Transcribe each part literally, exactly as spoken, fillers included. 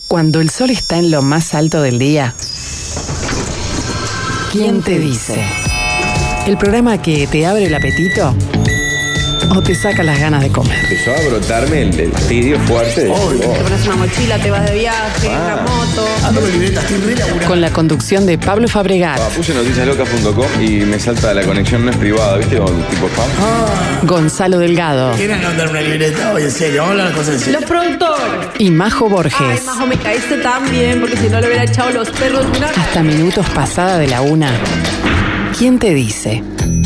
Cuando el sol está en lo más alto del día, ¿quién te dice? El programa que te abre el apetito o te saca las ganas de comer. Empezó a brotarme el, el fastidio fuerte. De oh, te pones una mochila, te vas de viaje, ah. en la moto. Ando con libreta, estoy re laburando. Con la conducción de Pablo Fabregat. Ah, puse noticias locas punto com y me salta la conexión no es privada, ¿viste? Con tipo spam. Ah. Gonzalo Delgado. ¿Quieren anotar una libreta? Oye, en serio, vamos a hablar cosas en serio. Los productores. Y Majo Borges. Ay, Majo, me caíste tan bien porque si no le hubiera echado los perros. Una... Hasta minutos pasada de la una. ¿Quién te dice?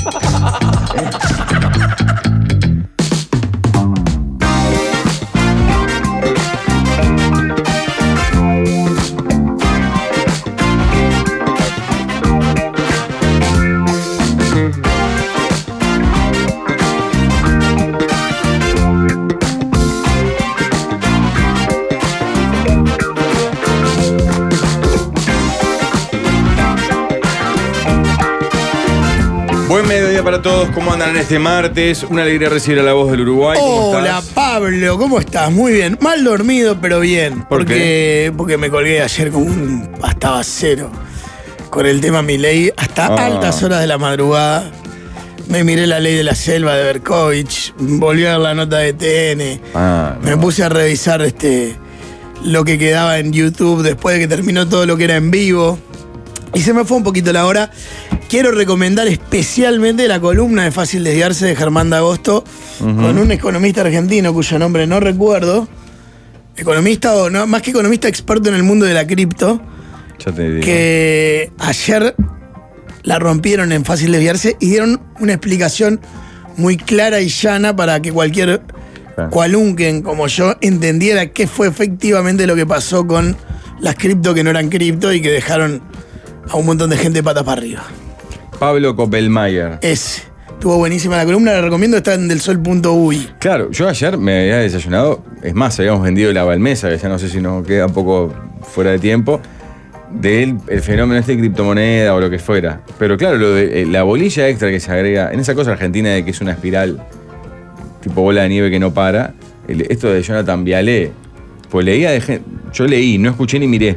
Buen mediodía para todos, ¿cómo andan en este martes? Una alegría recibir a la voz del Uruguay. ¿Cómo Hola estás? Pablo, ¿cómo estás? Muy bien, mal dormido pero bien. ¿Por porque, qué? Porque me colgué ayer con un hasta cero con el tema Milei hasta Ah. altas horas de la madrugada. Me miré La Ley de la Selva de Berkovich, volví a ver la nota de T N, Ah, no. me puse a revisar este lo que quedaba en YouTube después de que terminó todo lo que era en vivo. Y se me fue un poquito la hora. Quiero recomendar especialmente la columna de Fácil Desviarse de Germán D'Agosto, uh-huh, con un economista argentino cuyo nombre no recuerdo. Economista o no, más que economista, experto en el mundo de la cripto. Ya te digo. Que ayer la rompieron en Fácil Desviarse y dieron una explicación muy clara y llana para que cualquier Claro. cualunquen como yo entendiera qué fue efectivamente lo que pasó con las cripto que no eran cripto y que dejaron a un montón de gente patas para arriba. Pablo Koppelmayer. Ese. Estuvo buenísima la columna, la recomiendo, está en del sol punto u i. Claro, yo ayer me había desayunado, es más, habíamos vendido la Balmesa, que ya no sé si nos queda un poco fuera de tiempo, del el fenómeno este de criptomoneda o lo que fuera. Pero claro, lo de, eh, la bolilla extra que se agrega, en esa cosa argentina de que es una espiral tipo bola de nieve que no para, el, esto de Jonathan Vialé, pues leía de gente, yo leí, no escuché ni miré,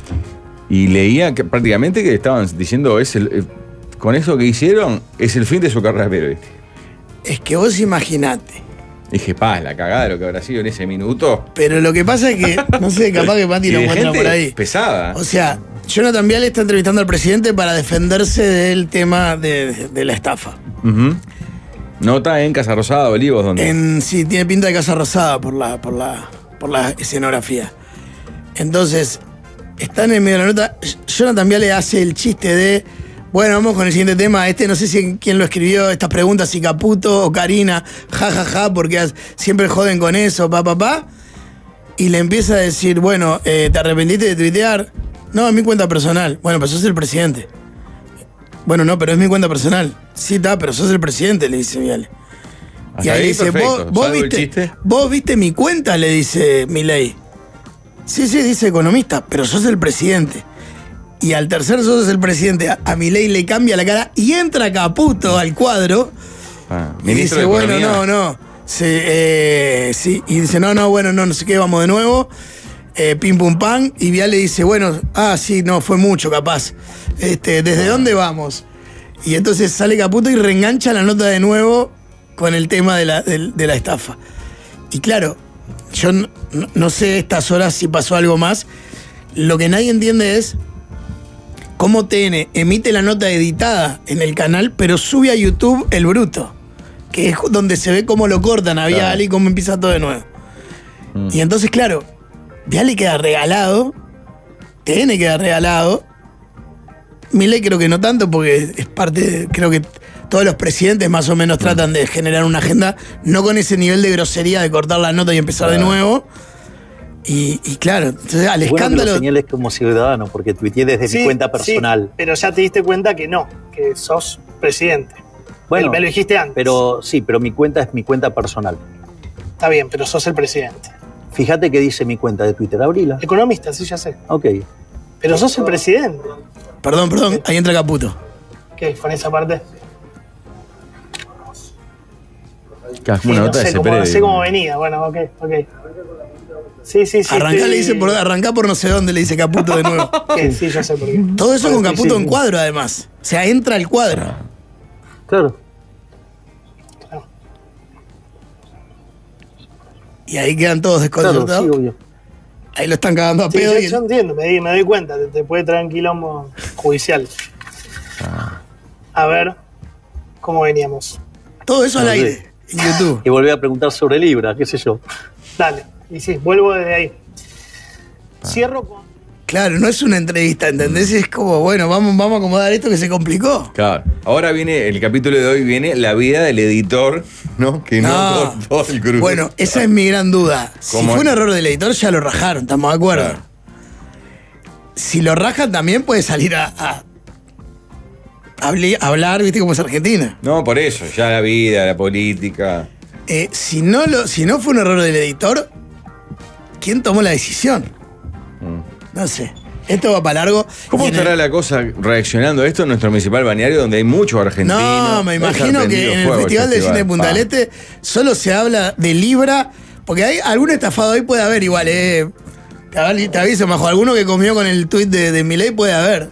y leía que prácticamente que estaban diciendo, es el, eh, con eso que hicieron, es el fin de su carrera periodística. Es que vos imaginate. Dije, pa, la cagada de lo que habrá sido en ese minuto. Pero lo que pasa es que, no sé, capaz que Pati Y lo de encuentra gente por ahí. pesada. O sea, Jonathan Viale está entrevistando al presidente para defenderse del tema de, de, de la estafa. Uh-huh. Nota en Casa Rosada, Olivos, ¿dónde? En, sí, tiene pinta de Casa Rosada por la, por la, por la escenografía. Entonces, está en el medio de la nota. Jonathan Viale hace el chiste de, bueno, vamos con el siguiente tema. Este no sé si quién lo escribió, estas preguntas, si Caputo o Karina, ja, ja, ja, porque siempre joden con eso, pa, pa, pa. Y le empieza a decir, bueno, eh, ¿te arrepentiste de tuitear? No, es mi cuenta personal. Bueno, pero sos el presidente. Bueno, no, pero es mi cuenta personal. Sí, está, pero sos el presidente, le dice Viale. Hasta Y ahí ahí dice, perfecto. ¿Vos, vos, ¿Salvo el viste, chiste? vos viste mi cuenta, le dice Milei. Sí, sí, dice economista, pero sos el presidente. Y al tercer sos el presidente, a, a Milei le cambia la cara y entra Caputo al cuadro. Ah, Y ministro dice, de bueno, Economía. no, no. Sí, eh, sí, y dice, no, no, bueno, no, no sé qué, vamos de nuevo. Eh, pim pum pam. Y Viale dice, bueno, ah, sí, no, fue mucho capaz. Este, ¿desde dónde vamos? Y entonces sale Caputo y reengancha la nota de nuevo con el tema de la, de, de la estafa. Y claro, yo no, no sé estas horas si pasó algo más. Lo que nadie entiende es cómo T N emite la nota editada en el canal, pero sube a YouTube el bruto, que es donde se ve cómo lo cortan a Viale Claro. y cómo empieza todo de nuevo. Mm. Y entonces, claro, Viale queda regalado, T N queda regalado, Milei creo que no tanto, porque es parte, de, creo que todos los presidentes más o menos mm. tratan de generar una agenda, no con ese nivel de grosería de cortar la nota y empezar claro. de nuevo. Y, y claro, entonces al bueno, escándalo. Que lo señales como ciudadano, porque tuiteé desde sí, mi cuenta personal. Sí, pero ya te diste cuenta que no, que sos presidente. Bueno, me lo dijiste antes. Pero sí, pero mi cuenta es mi cuenta personal. Está bien, pero sos el presidente. Fíjate que dice mi cuenta de Twitter, abrila. Economista, sí, ya sé. Ok. Pero sos el presidente. Perdón, perdón, ahí entra Caputo. ¿Qué? ¿Con esa parte? Una sí, nota no, sé de cómo, ese no sé cómo venía. Bueno, ok, ok. Sí, sí, sí. Arrancá, estoy- le dice por, arrancá por no sé dónde, le dice Caputo de nuevo. que sí, ya sé por qué. Todo eso con Sí, Caputo sí, en sí. cuadro, además. O sea, entra el cuadro. Claro. Y ahí quedan todos Claro, desconcertados. sí, obvio. Ahí lo están cagando a Sí, pedo. yo, y yo entiendo, me, di- me doy cuenta, te, te puede traer un quilombo judicial. A ver, ¿cómo veníamos? todo eso al No, aire, sí. en YouTube. Y volví a preguntar sobre Libra, qué sé yo. Dale, y sí, vuelvo desde ahí. Cierro con... Claro, no es una entrevista, ¿entendés? Es como, bueno, vamos, vamos a acomodar esto que se complicó. Claro. Ahora viene, el capítulo de hoy viene la vida del editor, ¿no? Que no, No. todo, todo el grupo. Bueno, esa es mi gran duda. Si ¿Cómo fue un es? error del editor, ya lo rajaron, estamos de acuerdo. Claro. Si lo rajan, también puede salir a, a- a habli- a hablar, ¿viste? Como es Argentina. No, por eso, ya la vida, la política. Eh, si, no lo, si no fue un error del editor, ¿quién tomó la decisión? No sé. Esto va para largo. ¿Cómo Y en estará el- la cosa reaccionando a esto en nuestro municipal balneario donde hay muchos argentinos? No, me Debe estar imagino que prendido en el fuego Festival de Cine de Punta Pa. del Este solo se habla de Libra, porque hay algún estafado ahí puede haber igual, eh. Te avi- te aviso, Majo, alguno que comió con el tuit de, de Milei puede haber.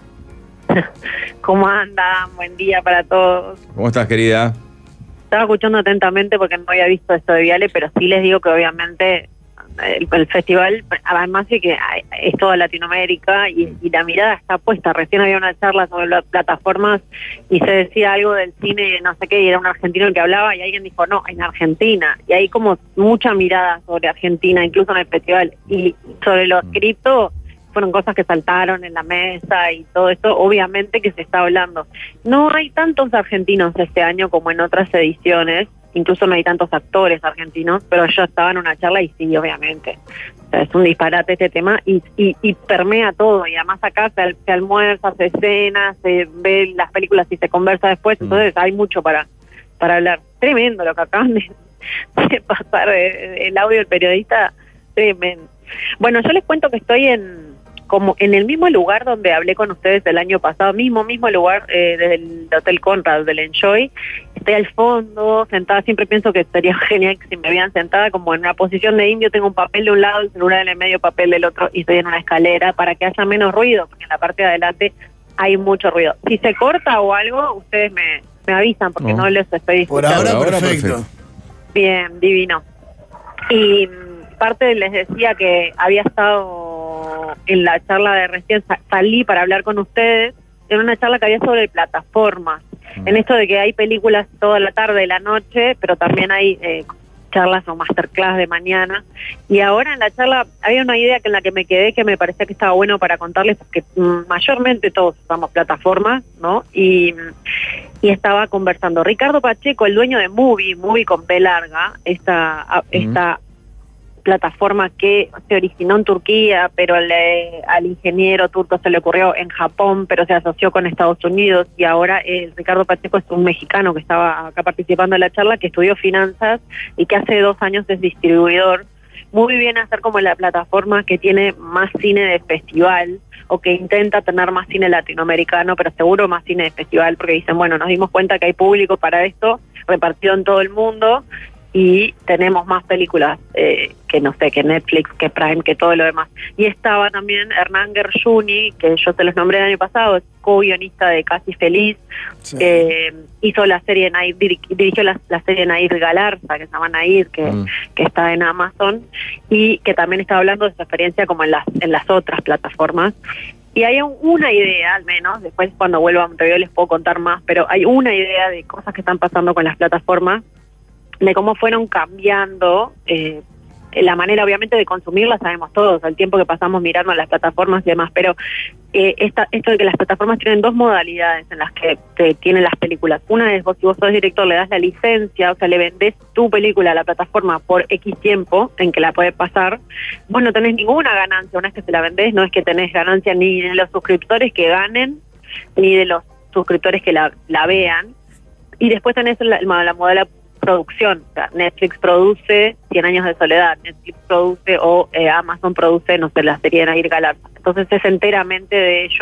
¿Cómo andan? Buen día para todos. ¿Cómo estás, querida? Estaba escuchando atentamente porque no había visto esto de Viale, pero sí les digo que obviamente el, el festival, además de que hay- es toda Latinoamérica y, y la mirada está puesta. Recién había una charla sobre las plataformas y se decía algo del cine, no sé qué, y era un argentino el que hablaba y alguien dijo, no, en Argentina. Y hay como mucha mirada sobre Argentina, incluso en el festival. Y sobre los cripto, fueron cosas que saltaron en la mesa y todo esto, obviamente que se está hablando. No hay tantos argentinos este año como en otras ediciones, incluso no hay tantos actores argentinos, pero yo estaba en una charla y sí, obviamente. O sea, es un disparate este tema y, y, y permea todo, y además acá se, al- se almuerza, se cena, se ve las películas y se conversa después, entonces hay mucho para, para hablar. Tremendo lo que acaban de, de pasar, eh, el audio del periodista, tremendo. Bueno, yo les cuento que estoy en como en el mismo lugar donde hablé con ustedes el año pasado, mismo, mismo lugar eh, desde el Hotel Conrad, del Enjoy. Estoy al fondo, sentada, siempre pienso que sería genial que si me vean sentada como en una posición de indio, tengo un papel de un lado, el celular en el medio, papel del otro, y estoy en una escalera para que haya menos ruido, porque en la parte de adelante hay mucho ruido. Si se corta o algo, ustedes me, me avisan, porque No. no, les estoy Por escuchando. ahora, Por ahora, perfecto. perfecto. Bien, divino. Y mm, parte les decía que había estado en la charla de recién, sa- salí para hablar con ustedes, en una charla que había sobre plataformas, en esto de que hay películas toda la tarde y la noche, pero también hay eh, charlas o masterclass de mañana. Y ahora en la charla había una idea que en la que me quedé que me parecía que estaba bueno para contarles, porque mm, mayormente todos usamos plataformas, ¿no? Y, y estaba conversando Ricardo Pacheco, el dueño de Movie, Movie con P larga, esta, a- esta plataforma que se originó en Turquía, pero le- al ingeniero turco se le ocurrió en Japón, pero se asoció con Estados Unidos, y ahora eh, Ricardo Pacheco es un mexicano que estaba acá participando en la charla, que estudió finanzas y que hace dos años es distribuidor. Muy bien hacer como la plataforma que tiene más cine de festival, o que intenta tener más cine latinoamericano, pero seguro más cine de festival, porque dicen, bueno, nos dimos cuenta que hay público para esto, repartido en todo el mundo, y tenemos más películas eh, que no sé, que Netflix, que Prime, que todo lo demás. Y estaba también Hernán Gershuni, que yo se los nombré el año pasado, es co-guionista de Casi Feliz, Sí. eh, hizo la serie Nair, diri- dirigió la, la serie Nair Galarza, que se llama Nair, que, Mm. que está en Amazon, y que también está hablando de su experiencia como en las, en las otras plataformas. Y hay un- una idea, al menos, después cuando vuelva a Montevideo les puedo contar más, pero hay una idea de cosas que están pasando con las plataformas, de cómo fueron cambiando eh, la manera, obviamente, de consumirlas, sabemos todos, el tiempo que pasamos mirando las plataformas y demás, pero eh, esta, esto de que las plataformas tienen dos modalidades en las que te tienen las películas. Una es, vos, si vos sos director, le das la licencia, o sea, le vendés tu película a la plataforma por X tiempo en que la puede pasar, vos no tenés ninguna ganancia una vez que se la vendés, no es que tenés ganancia ni de los suscriptores que ganen, ni de los suscriptores que la, la vean, y después tenés la, la modalidad producción, o sea, Netflix produce Cien años de soledad, Netflix produce o eh, Amazon produce, no sé, la serie de Nair Galarza. Entonces es enteramente de ellos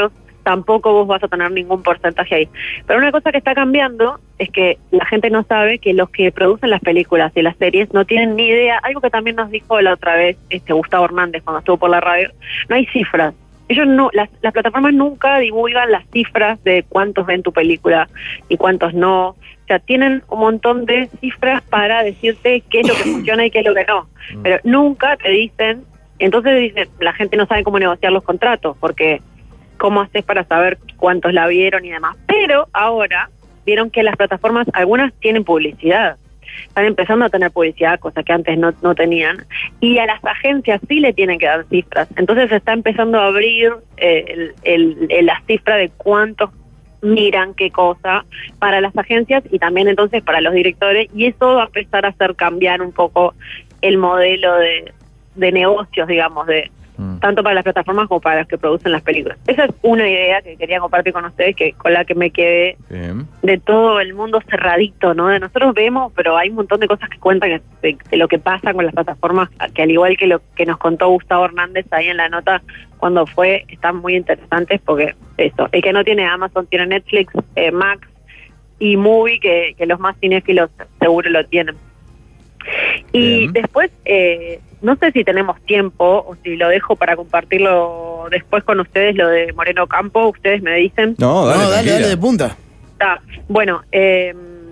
tampoco vos vas a tener ningún porcentaje ahí. Pero una cosa que está cambiando es que la gente no sabe que los que producen las películas y las series no tienen ni idea, algo que también nos dijo la otra vez este Gustavo Hernández cuando estuvo por la radio, no hay cifras. Ellos no, las, las plataformas nunca divulgan las cifras de cuántos ven tu película y cuántos no. O sea, tienen un montón de cifras para decirte qué es lo que funciona y qué es lo que no. Pero nunca te dicen, entonces dicen, la gente no sabe cómo negociar los contratos, porque cómo haces para saber cuántos la vieron y demás. Pero ahora vieron que las plataformas, algunas tienen publicidad. Están empezando a tener publicidad, cosa que antes no, no tenían, y a las agencias sí le tienen que dar cifras. Entonces se está empezando a abrir eh, el, el, el, la cifra de cuántos miran qué cosa para las agencias y también entonces para los directores, y eso va a empezar a hacer cambiar un poco el modelo de, de negocios, digamos, de mm. tanto para las plataformas como para los que producen las películas. Esa es una idea que quería compartir con ustedes, que con la que me quedé. Bien. De todo el mundo cerradito, ¿no? De nosotros vemos, pero hay un montón de cosas que cuentan de, de lo que pasa con las plataformas, que al igual que lo que nos contó Gustavo Hernández ahí en la nota cuando fue, están muy interesantes, porque eso, el que no tiene Amazon tiene Netflix, eh, Max y Movie, que, que los más cinéfilos seguro lo tienen. Y bien. Después, eh, no sé si tenemos tiempo o si lo dejo para compartirlo después con ustedes, lo de Moreno Campo, ustedes me dicen. No, dale, no, dale, dale de punta. Está. Bueno, eh,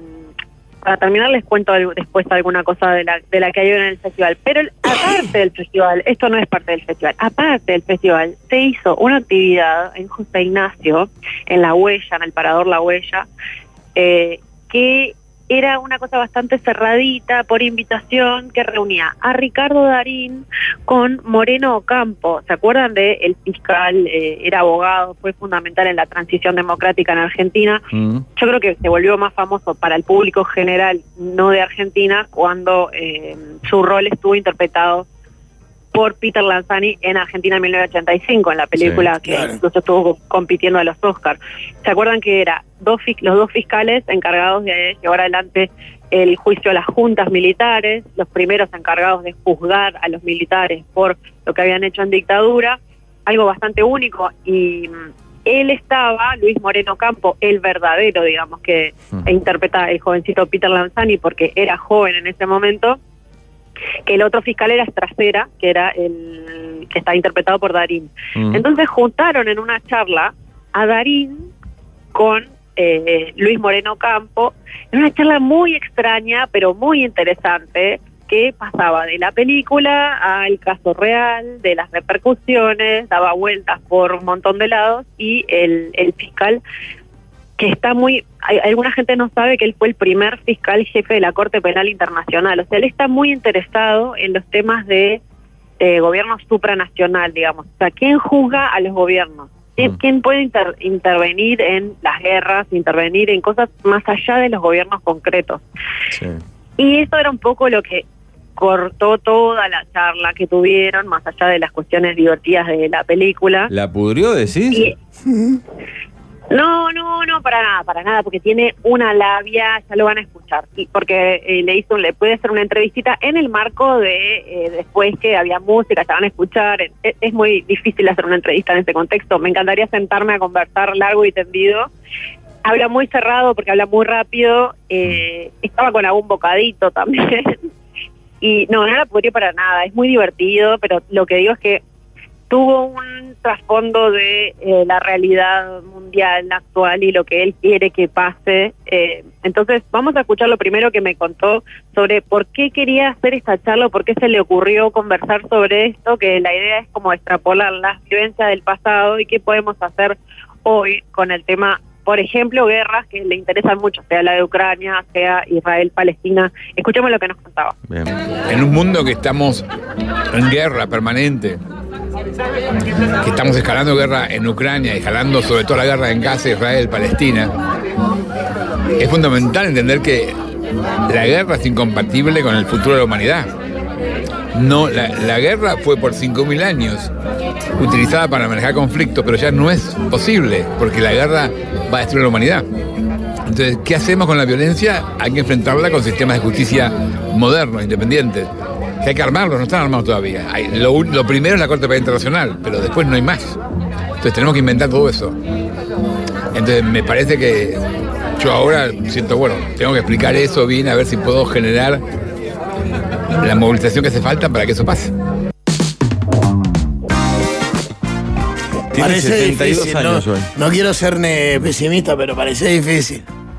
para terminar les cuento algo, después alguna cosa de la, de la que hay en el festival. Pero el, aparte del festival, esto no es parte del festival, aparte del festival, se hizo una actividad en José Ignacio, en La Huella, en el Parador La Huella, eh, que era una cosa bastante cerradita por invitación, que reunía a Ricardo Darín con Moreno Ocampo. ¿Se acuerdan de el fiscal? Eh, era abogado, fue fundamental en la transición democrática en Argentina. Mm. Yo creo que se volvió más famoso para el público general, no de Argentina, cuando eh, su rol estuvo interpretado por Peter Lanzani en Argentina en mil novecientos ochenta y cinco, en la película sí, que claro. incluso estuvo compitiendo a los Oscars. ¿Se acuerdan que era dos los dos fiscales encargados de llevar adelante el juicio a las juntas militares, los primeros encargados de juzgar a los militares por lo que habían hecho en dictadura? Algo bastante único. Y él estaba, Luis Moreno Campo, el verdadero, digamos, que uh-huh. interpreta el jovencito Peter Lanzani, porque era joven en ese momento, que el otro fiscal era Estracera, que era el que está interpretado por Darín. Mm. Entonces juntaron en una charla a Darín con eh, Luis Moreno Campo, en una charla muy extraña, pero muy interesante, que pasaba de la película al caso real, de las repercusiones, daba vueltas por un montón de lados, y el, el fiscal, que está muy... Hay, alguna gente no sabe que él fue el primer fiscal jefe de la Corte Penal Internacional. O sea, él está muy interesado en los temas de eh, gobierno supranacional, digamos. O sea, ¿quién juzga a los gobiernos? ¿Quién, mm. ¿quién puede inter, intervenir en las guerras, intervenir en cosas más allá de los gobiernos concretos? Sí. Y eso era un poco lo que cortó toda la charla que tuvieron, más allá de las cuestiones divertidas de la película. ¿La pudrió, decís? Y, No, no, no, para nada, para nada, porque tiene una labia, ya lo van a escuchar, y porque eh, le hizo, le puede hacer una entrevistita en el marco de eh, después que había música, ya van a escuchar. Es, es muy difícil hacer una entrevista en ese contexto. Me encantaría sentarme a conversar largo y tendido. Habla muy cerrado porque habla muy rápido. Eh, estaba con algún bocadito también. Y no, no la podría para nada. Es muy divertido, pero lo que digo es que tuvo un trasfondo de eh, la realidad mundial actual y lo que él quiere que pase. Eh, entonces vamos a escuchar lo primero que me contó sobre por qué quería hacer esta charla, por qué se le ocurrió conversar sobre esto, que la idea es como extrapolar las vivencias del pasado y qué podemos hacer hoy con el tema, por ejemplo, guerras que le interesan mucho, sea la de Ucrania, sea Israel-Palestina. Escuchemos lo que nos contaba. Bien. En un mundo que estamos en guerra permanente, que estamos escalando guerra en Ucrania y escalando sobre todo la guerra en Gaza, Israel, Palestina, es fundamental entender que la guerra es incompatible con el futuro de la humanidad. No, la, la guerra fue por cinco mil años utilizada para manejar conflictos, pero ya no es posible, porque la guerra va a destruir la humanidad. Entonces, ¿qué hacemos con la violencia? Hay que enfrentarla con sistemas de justicia modernos, independientes. que hay que armarlos, no están armados todavía. Hay, lo, lo primero es la Corte Penal Internacional, pero después no hay más. Entonces tenemos que inventar todo eso. Entonces me parece que yo ahora siento, bueno, tengo que explicar eso bien, a ver si puedo generar la movilización que hace falta para que eso pase. Tiene Parece setenta y dos difícil, años no, hoy. no quiero ser ne- pesimista, pero parece difícil.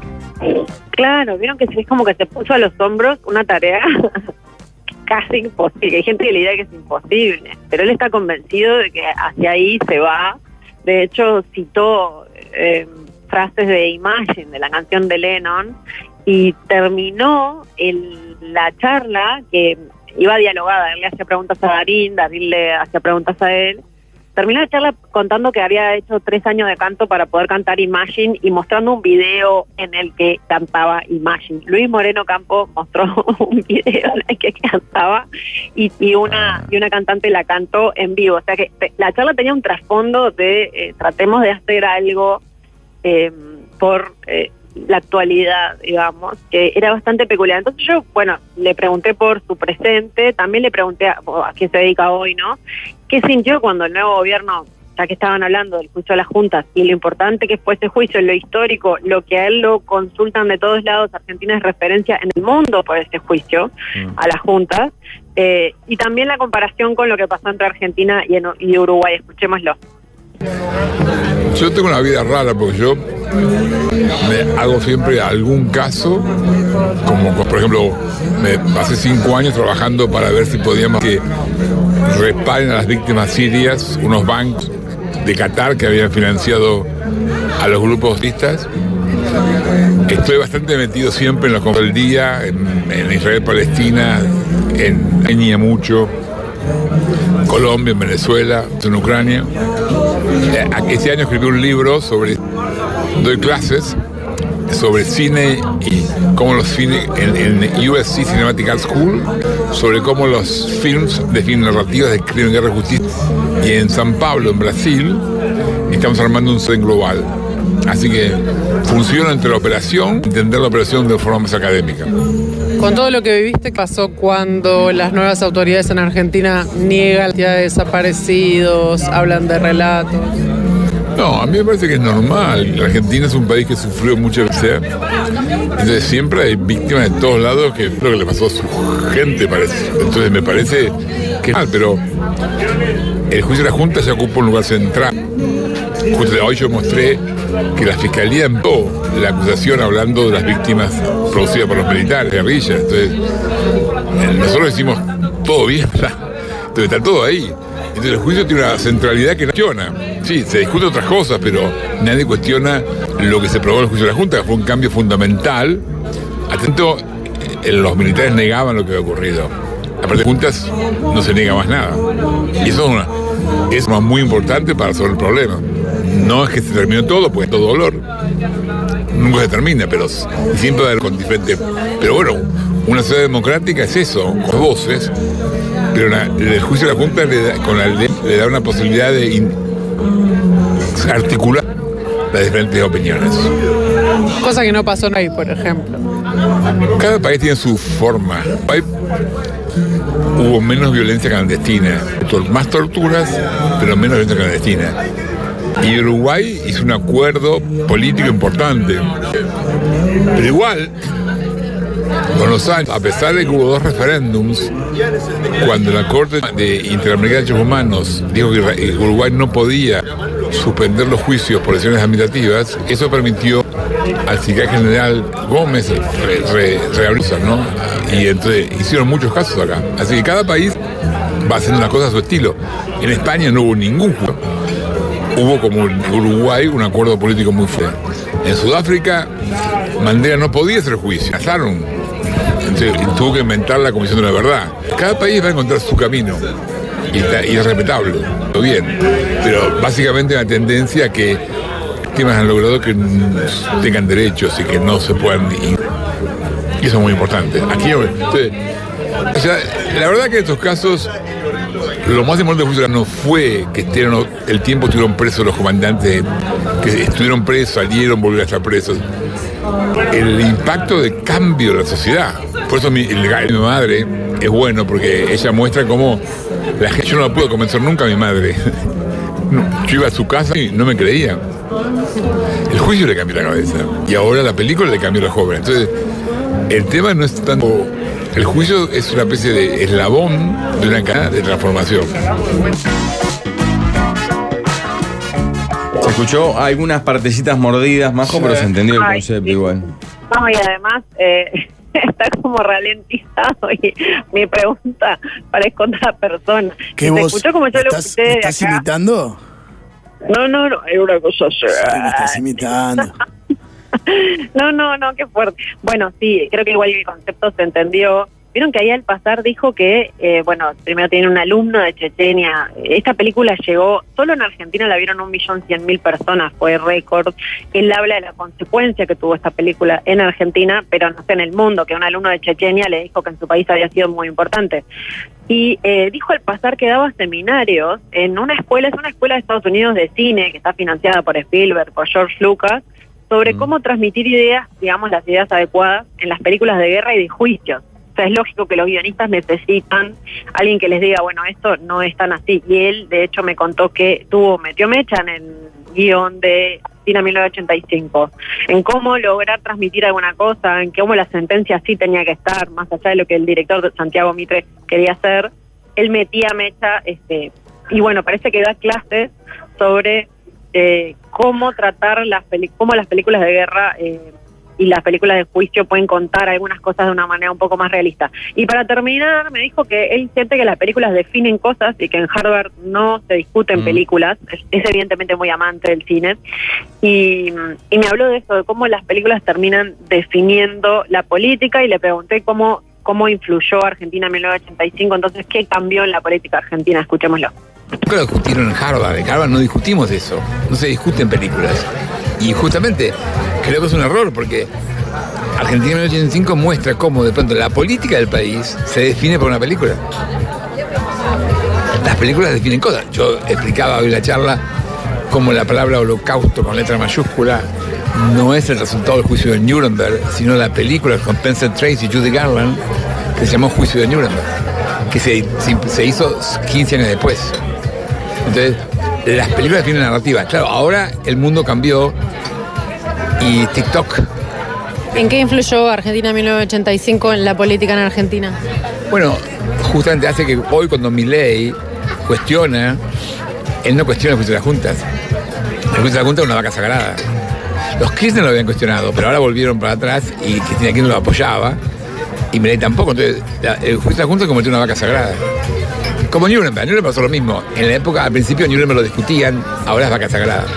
Claro, vieron que es como que se puso a los hombros una tarea casi imposible. Hay gente que le dirá que es imposible, pero él está convencido de que hacia ahí se va. De hecho, citó eh, frases de Imagine, de la canción de Lennon, y terminó el, la charla que iba dialogada. Él le hacía preguntas a Darín, Darín le hacía preguntas a él. Terminó la charla contando que había hecho tres años de canto para poder cantar Imagine y mostrando un video en el que cantaba Imagine. Luis Moreno Campo mostró un video en el que cantaba y, y una y una cantante la cantó en vivo. O sea que la charla tenía un trasfondo de eh, tratemos de hacer algo eh, por eh, la actualidad, digamos, que era bastante peculiar. Entonces yo, bueno, le pregunté por su presente, también le pregunté a, a quién se dedica hoy, ¿no? ¿Qué sintió cuando el nuevo gobierno, ya que estaban hablando del juicio a las juntas, y lo importante que fue ese juicio, lo histórico, lo que a él lo consultan de todos lados, Argentina es referencia en el mundo por ese juicio mm. a las juntas, eh, y también la comparación con lo que pasó entre Argentina y, en, y Uruguay? Escuchémoslo. Yo tengo una vida rara porque yo me hago siempre algún caso, como por ejemplo, me pasé cinco años trabajando para ver si podíamos que reparen a las víctimas sirias unos bancos de Qatar que habían financiado a los grupos terroristas. Estoy bastante metido siempre en los cosas del día, en, en Israel-Palestina, en Kenia mucho, Colombia, en Venezuela, en Ucrania. Este año escribí un libro sobre, doy clases sobre cine y cómo los cine en, en U S C Cinematic Arts School, sobre cómo los films definen narrativas de crimen, guerra y justicia. Y en San Pablo, en Brasil, estamos armando un centro global. Así que funciona entre la operación, entender la operación de forma más académica. Con todo lo que viviste, ¿qué pasó cuando las nuevas autoridades en Argentina niegan la cantidad de desaparecidos, hablan de relatos? No, a mí me parece que es normal. La Argentina es un país que sufrió mucha violencia. Entonces siempre hay víctimas de todos lados, que es lo que le pasó a su gente, parece. Entonces me parece que es mal, pero el juicio de la Junta se ocupa un lugar central. Justo hoy yo mostré que la Fiscalía empezó la acusación hablando de las víctimas producidas por los militares, guerrillas. Entonces, nosotros decimos todo bien, ¿verdad? Entonces está todo ahí. Entonces el juicio tiene una centralidad que no cuestiona. Sí, se discuten otras cosas, pero nadie cuestiona lo que se probó en el juicio de la Junta, que fue un cambio fundamental. Atento, los militares negaban lo que había ocurrido. Aparte de juntas, no se niega más nada. Y eso es una, es una muy importante para resolver el problema. No es que se terminó todo, pues todo dolor. Nunca se termina, pero siempre va a haber con diferentes. Pero bueno, una sociedad democrática es eso, con voces. Pero una, el juicio de la Junta le da, con la ley, le da una posibilidad de in, articular las diferentes opiniones. Cosa que no pasó ahí, por ejemplo. Cada país tiene su forma. Hay, hubo menos violencia clandestina, más torturas, pero menos violencia clandestina. Y Uruguay hizo un acuerdo político importante. Pero igual, con los años, a pesar de que hubo dos referéndums, cuando la Corte de Interamericana de Derechos Humanos dijo que Uruguay no podía suspender los juicios por lesiones administrativas, eso permitió al fiscal general Gómez reabrirse, ¿no? Y entonces hicieron muchos casos acá. Así que cada país va haciendo una cosa a su estilo. En España no hubo ningún juicio. Hubo, como en Uruguay, un acuerdo político muy fuerte. En Sudáfrica, Mandela no podía hacer juicio. Casaron. Entonces tuvo que inventar la Comisión de la Verdad. Cada país va a encontrar su camino. Y, está, y es respetable. Todo bien. Pero básicamente la tendencia que víctimas han logrado que tengan derechos y que no se puedan ir. Y eso es muy importante. Aquí, entonces, o sea, la verdad que en estos casos lo más importante del juicio no fue que estuvieron, el tiempo estuvieron presos los comandantes, que estuvieron presos, salieron, volvieron a estar presos. El impacto de cambio de la sociedad. Por eso mi, el de mi madre es bueno, porque ella muestra cómo la gente, yo no la pude convencer nunca a mi madre. Yo iba a su casa y no me creía. El juicio le cambió la cabeza. Y ahora la película le cambió la joven. Entonces, el tema no es tanto... El juicio es una especie de eslabón de una cadena de transformación. Se escuchó algunas partecitas mordidas, Majo, Sí. pero se entendió el Ay, concepto sí. igual. No, y además eh, está como ralentizado y mi pregunta parezco otra persona. ¿Qué Se vos escuchó como yo lo estás, escuché me de estás acá. imitando? No, no, no, es una cosa así. Sí, me estás imitando. No, no, no, qué fuerte. Bueno, sí, creo que igual el concepto se entendió. Vieron que ahí al pasar dijo que, eh, bueno, primero tiene un alumno de Chechenia. Esta película llegó, solo en Argentina la vieron un millón cien mil personas, fue récord. Él habla de la consecuencia que tuvo esta película en Argentina, pero no sé, en el mundo, que un alumno de Chechenia le dijo que en su país había sido muy importante. Y eh, dijo al pasar que daba seminarios en una escuela, es una escuela de Estados Unidos de cine, que está financiada por Spielberg, por George Lucas, sobre Mm. cómo transmitir ideas, digamos, las ideas adecuadas en las películas de guerra y de juicios. O sea, es lógico que los guionistas necesitan alguien que les diga, bueno, esto no es tan así. Y él, de hecho, me contó que tuvo, metió mecha en el guión de Argentina mil novecientos ochenta y cinco, en cómo lograr transmitir alguna cosa, en cómo la sentencia sí tenía que estar, más allá de lo que el director de Santiago Mitre quería hacer. Él metía mecha, este, y bueno, parece que da clases sobre eh, cómo tratar las peli- cómo las películas de guerra eh, y las películas de juicio pueden contar algunas cosas de una manera un poco más realista. Y para terminar, me dijo que él siente que las películas definen cosas y que en Harvard no se discuten Mm. películas. Es, es evidentemente muy amante del cine. Y, y me habló de eso, de cómo las películas terminan definiendo la política, y le pregunté cómo, cómo influyó Argentina en mil novecientos ochenta y cinco, entonces, ¿qué cambió en la política argentina? Escuchémoslo. Nunca lo discutieron en Harvard. En Harvard no discutimos eso. No se discuten películas. Y justamente creo que es un error, porque Argentina en mil novecientos ochenta y cinco muestra cómo de pronto la política del país se define por una película. Las películas definen cosas. Yo explicaba hoy en la charla cómo la palabra holocausto con letra mayúscula no es el resultado del juicio de Nuremberg, sino la película con Spencer Tracy y Judy Garland, que se llamó Juicio de Nuremberg, que se, se, se hizo quince años después. Entonces, las películas tienen narrativa. Claro, ahora el mundo cambió y TikTok. ¿En qué influyó Argentina mil novecientos ochenta y cinco en la política en Argentina? Bueno, justamente hace que hoy cuando Milei cuestiona, él no cuestiona el juicio de las juntas. El juicio de la junta es una vaca sagrada. Los Kirchner lo habían cuestionado, pero ahora volvieron para atrás y Cristina Kirchner lo apoyaba y Milei tampoco. Entonces, la, el juicio de la junta se convirtió en una vaca sagrada. Como Nuremberg, Nuremberg pasó lo mismo. En la época, al principio, Nuremberg lo discutían, ahora es vaca sagrada.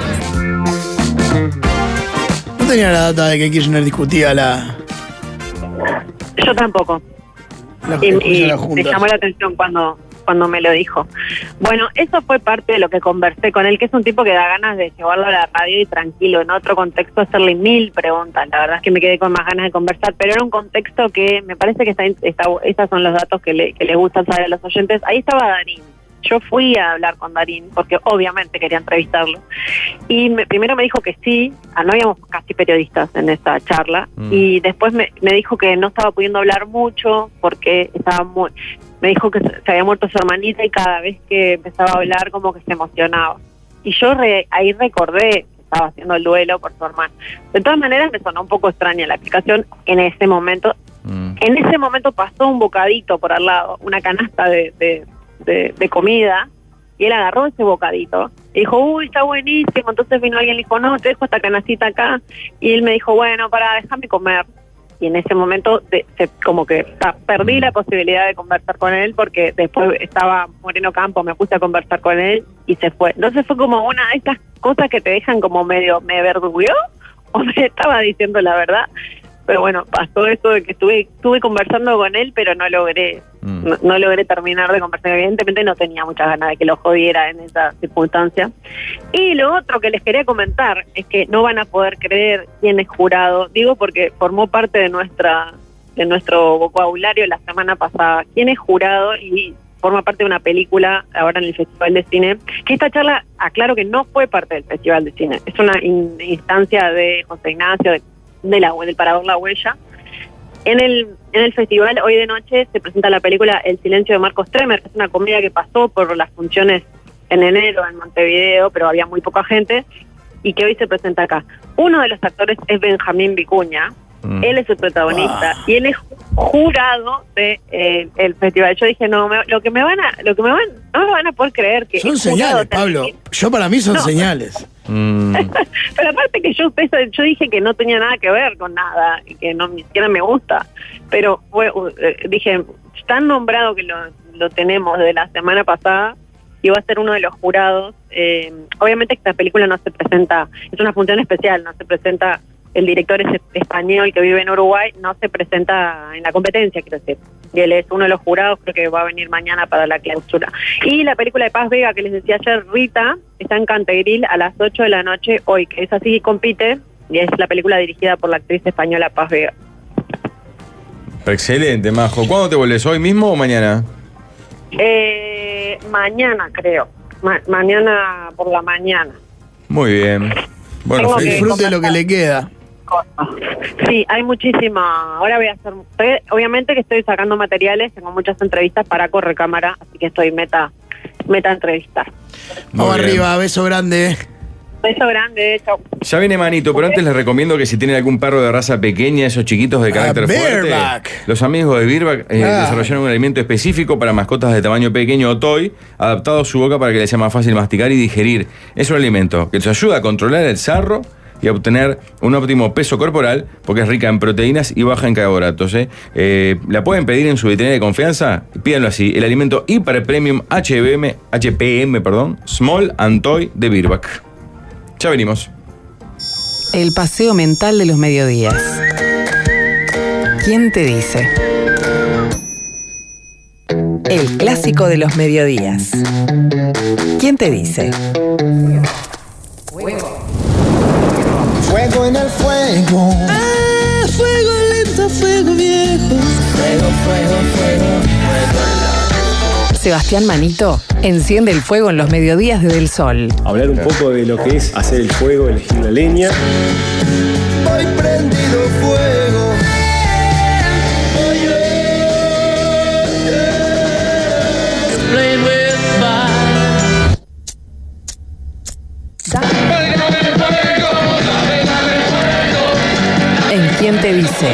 No tenía la data de que Kirchner discutía la, Yo tampoco. la, Y, el juicio y de la me Junta. llamó la atención cuando, cuando me lo dijo. Bueno, eso fue parte de lo que conversé con él, que es un tipo que da ganas de llevarlo a la radio y tranquilo, en otro contexto hacerle mil preguntas. La verdad es que me quedé con más ganas de conversar, pero era un contexto que me parece que está, está estos son los datos que, le, que les gustan saber a los oyentes. Ahí estaba Darín. Yo fui a hablar con Darín, porque obviamente quería entrevistarlo. Y me, primero me dijo que sí, ah, no habíamos casi periodistas en esta charla, Mm. y después me, me dijo que no estaba pudiendo hablar mucho porque estaba muy... Me dijo que se, se había muerto su hermanita y cada vez que empezaba a hablar como que se emocionaba. Y yo re, ahí recordé que estaba haciendo el duelo por su hermano. De todas maneras me sonó un poco extraña la explicación en ese momento. Mm. En ese momento pasó un bocadito por al lado, una canasta de, de, de, de comida, y él agarró ese bocadito y dijo, uy, está buenísimo. Entonces vino alguien y le dijo, no, te dejo esta canastita acá. Y él me dijo, bueno, para, déjame comer. Y en ese momento de, se, como que ta, perdí la posibilidad de conversar con él, porque después estaba Moreno Campo, me puse a conversar con él y se fue. Entonces fue como una de estas cosas que te dejan como medio, ¿me verduguió? ¿O me estaba diciendo la verdad? Pero bueno, pasó eso de que estuve, estuve conversando con él, pero no logré, Mm. no, no logré terminar de conversar. Evidentemente no tenía muchas ganas de que lo jodiera en esa circunstancia. Y lo otro que les quería comentar es que no van a poder creer quién es jurado. Digo porque formó parte de nuestra de nuestro vocabulario la semana pasada. ¿Quién es jurado? Y forma parte de una película ahora en el Festival de Cine. Que esta charla, aclaro que no fue parte del Festival de Cine. Es una in- instancia de José Ignacio, de, de la, del Parador La Huella. En el, en el festival, hoy de noche, se presenta la película El silencio de Marcos Tremer, que es una comedia que pasó por las funciones en enero en Montevideo, pero había muy poca gente, y que hoy se presenta acá. Uno de los actores es Benjamín Vicuña, mm. él es el protagonista, wow. y él es jurado de eh, el festival. Yo dije, no, me, lo que me van a, lo que me van, no me van a poder creer que son señales, Pablo. Yo para mí son no. señales. Mm. Pero aparte que yo yo dije que no tenía nada que ver con nada y que no ni siquiera me gusta, pero fue, dije, tan nombrado que lo, lo tenemos de la semana pasada y va a ser uno de los jurados. Eh, obviamente esta película no se presenta, es una función especial, no se presenta, el director es español que vive en Uruguay, no se presenta en la competencia, quiero decir. Y él es uno de los jurados, creo que va a venir mañana para la clausura. Y la película de Paz Vega, que les decía ayer, Rita, está en Cantegril a las ocho de la noche hoy, que es así y compite, y es la película dirigida por la actriz española Paz Vega. Excelente, Majo. ¿Cuándo te volvés? ¿Hoy mismo o mañana? Eh, mañana, creo. Ma- mañana por la mañana. Muy bien. Bueno, disfrute lo que le queda. Sí, hay muchísima. Ahora voy a hacer. Estoy, obviamente que estoy sacando materiales, tengo muchas entrevistas para Correcámara, así que estoy meta, meta entrevistar. Vamos arriba, beso grande. Beso grande, chau. Ya viene Manito, pero antes les recomiendo que si tienen algún perro de raza pequeña, esos chiquitos de carácter fuerte, los amigos de Virbac eh, ah. desarrollaron un alimento específico para mascotas de tamaño pequeño o toy, adaptado a su boca para que les sea más fácil masticar y digerir. Es un alimento que les ayuda a controlar el sarro y a obtener un óptimo peso corporal, porque es rica en proteínas y baja en carbohidratos. ¿eh? Eh, la pueden pedir en su veterinaria de confianza, pídanlo así, el alimento Hiper Premium H B M, H P M, perdón, Small and Toy de Virbac. Ya venimos. El paseo mental de los mediodías. ¿Quién te dice? El clásico de los mediodías. ¿Quién te dice? Fuego. Fuego en el fuego. Ah, fuego lento, fuego viejo. Fuego, fuego, fuego, fuego. Sebastián Manito enciende el fuego en los mediodías de Del Sol. Hablar un poco de lo que es hacer el fuego, elegir la leña. Hoy prendido fuego. ¿En quién te dice?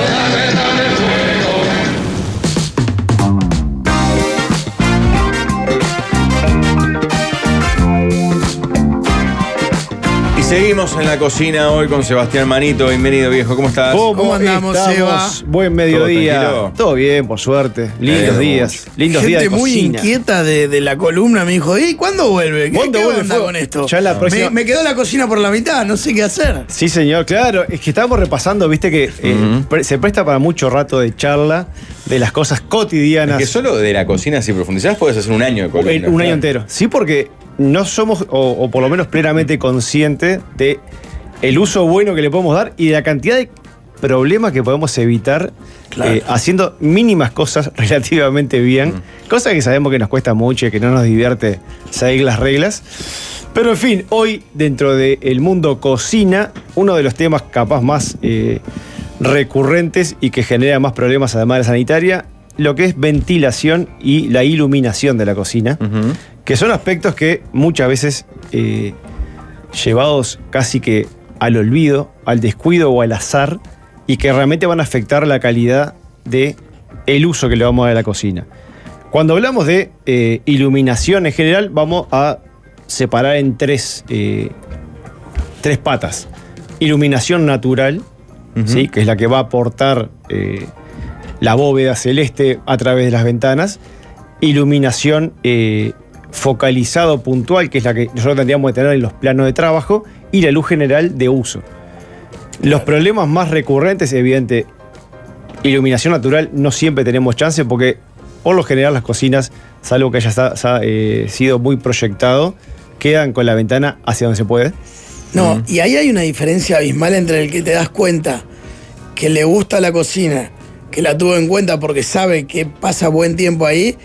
Seguimos en la cocina hoy con Sebastián Manito. Bienvenido, viejo. ¿Cómo estás? ¿Cómo, ¿Cómo andamos, Seba? Buen mediodía. ¿Todo, Todo bien, por suerte. Lindos eh, días. Lindos Gente días de muy cocina. inquieta de, de la columna me dijo, ¿y cuándo vuelve? ¿Qué, ¿Cuándo ¿qué vuelve onda fuego? con esto? Ya la próxima... me, me quedó la cocina por la mitad, no sé qué hacer. Sí, señor, claro. Es que estábamos repasando, viste que eh, Uh-huh. pre- se presta para mucho rato de charla de las cosas cotidianas. Es que solo de la cocina, si profundizás, puedes hacer un año de columna. En un año entero. Sí, porque no somos, o, o por lo menos plenamente conscientes de el uso bueno que le podemos dar y de la cantidad de problemas que podemos evitar Claro. eh, haciendo mínimas cosas relativamente bien. Mm. Cosas que sabemos que nos cuesta mucho y que no nos divierte seguir las reglas. Pero en fin, hoy dentro del mundo cocina, uno de los temas capaz más eh, recurrentes y que genera más problemas además de la sanitaria, lo que es ventilación y la iluminación de la cocina, Uh-huh. que son aspectos que muchas veces eh, llevados casi que al olvido, al descuido o al azar, y que realmente van a afectar la calidad de el uso que le vamos a dar a la cocina. Cuando hablamos de eh, iluminación en general, vamos a separar en tres, eh, tres patas. Iluminación natural, Uh-huh. ¿sí? Que es la que va a aportar eh, la bóveda celeste a través de las ventanas. Iluminación eh, focalizado puntual, que es la que nosotros tendríamos que tener en los planos de trabajo, y la luz general de uso. Los problemas más recurrentes, evidente, iluminación natural, no siempre tenemos chance porque por lo general las cocinas, salvo que haya sa- sa- eh, sido muy proyectado, quedan con la ventana hacia donde se puede. No, Mm. y ahí hay una diferencia abismal entre el que te das cuenta que le gusta la cocina, que la tuvo en cuenta porque sabe que pasa buen tiempo ahí,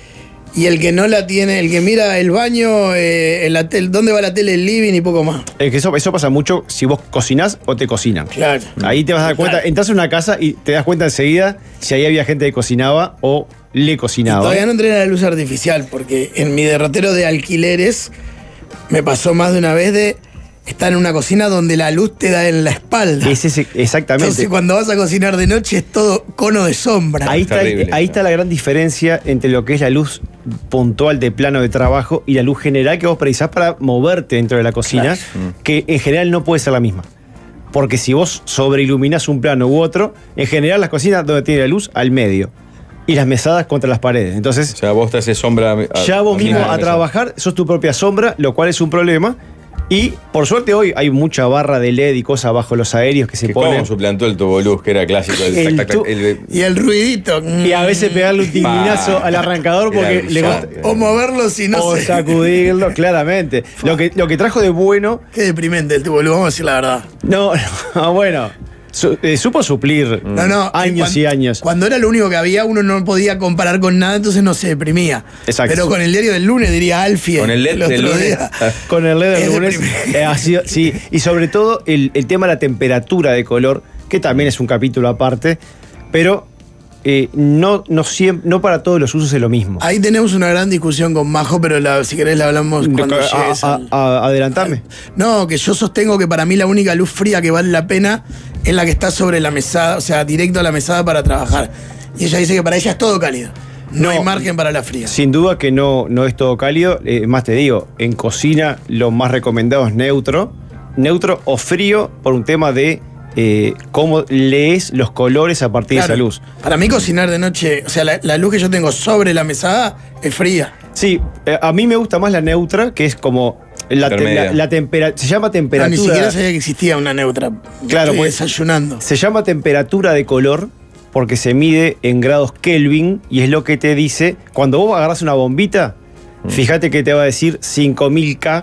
Y el que no la tiene, el que mira el baño, eh, el, la tel- dónde va la tele, el living y poco más. Es que eso, eso pasa mucho si vos cocinás o te cocinan. Claro. Ahí te vas a dar cuenta, Claro. entras a una casa y te das cuenta enseguida si ahí había gente que cocinaba o le Y cocinaba. todavía no entré en la luz artificial, porque en mi derrotero de alquileres me pasó más de una vez de estar en una cocina donde la luz te da en la espalda. Es ese- exactamente. Entonces cuando vas a cocinar de noche es todo cono de sombra. Ahí está, Terrible, ahí está la gran diferencia entre lo que es la luz puntual de plano de trabajo y la luz general que vos precisás para moverte dentro de la cocina, Claro. que en general no puede ser la misma. Porque si vos sobreiluminás un plano u otro, en general las cocinas donde tiene la luz al medio y las mesadas contra las paredes. Entonces, O sea, vos te haces sombra. a- ya vos a mismo la a mesa. trabajar sos tu propia sombra, lo cual es un problema. Y por suerte hoy hay mucha barra de L E D y cosas bajo los aéreos que se Que ponen. cómo suplantó el tuboluz, que era clásico. El, El tac, tac, tu- tac, el- Y el ruidito. Y a veces pegarle un timinazo Pa. al arrancador porque Era le gusta. brillante. O moverlo si no o sé. sacudirlo, claramente. Lo que, lo que trajo de bueno. Qué deprimente el tubo, vamos a decir la verdad. No, no bueno. su- eh, supo suplir No, no. años cuan- y años. Cuando era lo único que había, uno no podía comparar con nada, entonces no se deprimía. Exacto. Pero con el diario del lunes, diría Alfie. Con el L E D el del otro lunes. día. Con el L E D Es del lunes. deprimente. eh, ha sido- sí, y sobre todo el, el tema de la temperatura de color, que también es un capítulo aparte, pero eh, no, no, siem- no para todos los usos es lo mismo. Ahí tenemos una gran discusión con Majo, pero la- si querés la hablamos cuando A- llegues a- al- a- adelantame. No, que yo sostengo que para mí la única luz fría que vale la pena es la que está sobre la mesada, o sea, directo a la mesada para trabajar. Y ella dice que para ella es todo cálido. No, No. hay margen para la fría. Sin duda que no, no es todo cálido. Eh, más te digo, en cocina lo más recomendado es neutro. Neutro o frío por un tema de eh, cómo lees los colores a partir Claro, de esa luz. Para mí cocinar de noche, o sea, la, la luz que yo tengo sobre la mesada es fría. Sí, eh, a mí me gusta más la neutra, que es como la, te- Intermedia. la, la tempera- se llama No, temperatura. ni siquiera sabía que existía una neutra. Claro, Estoy pues- desayunando. Se llama temperatura de color porque se mide en grados Kelvin y es lo que te dice, cuando vos agarras una bombita, fíjate que te va a decir cinco mil K,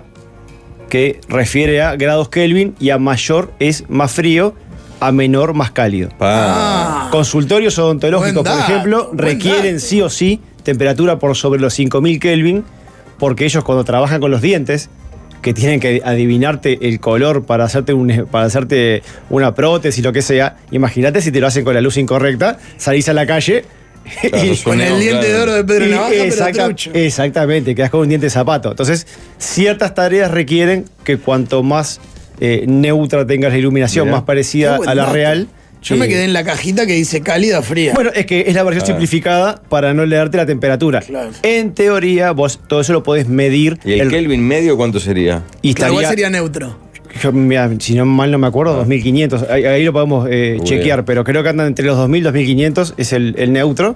que refiere a grados Kelvin, y a mayor es más frío, a menor más cálido. Pa. Ah, Consultorios odontológicos, Buen por dato, ejemplo, buen requieren dato. sí o sí temperatura por sobre los cinco mil Kelvin, porque ellos cuando trabajan con los dientes, que tienen que adivinarte el color para hacerte, un, para hacerte una prótesis, lo que sea, imagínate si te lo hacen con la luz incorrecta, salís a la calle Claro, y, sos con el neón, diente claro. de oro de Pedro y- Navaja, pero exacta- trucho. exactamente, quedás con un diente de zapato. Entonces, ciertas tareas requieren que cuanto más eh, neutra tengas la iluminación, Mirá. más parecida Qué buen a la dato. real. Yo me eh, quedé en la cajita que dice cálida o fría. Bueno, es que es la versión Claro. simplificada para no leerte la temperatura. Claro. En teoría, vos todo eso lo podés medir. ¿Y el, Kelvin medio cuánto sería? y Claro, igual estaría, sería neutro. yo, mira, si no mal no me acuerdo, dos mil quinientos. Ahí, ahí lo podemos eh, Muy chequear, bien. pero creo que andan entre los dos mil y dos mil quinientos, es el, el neutro.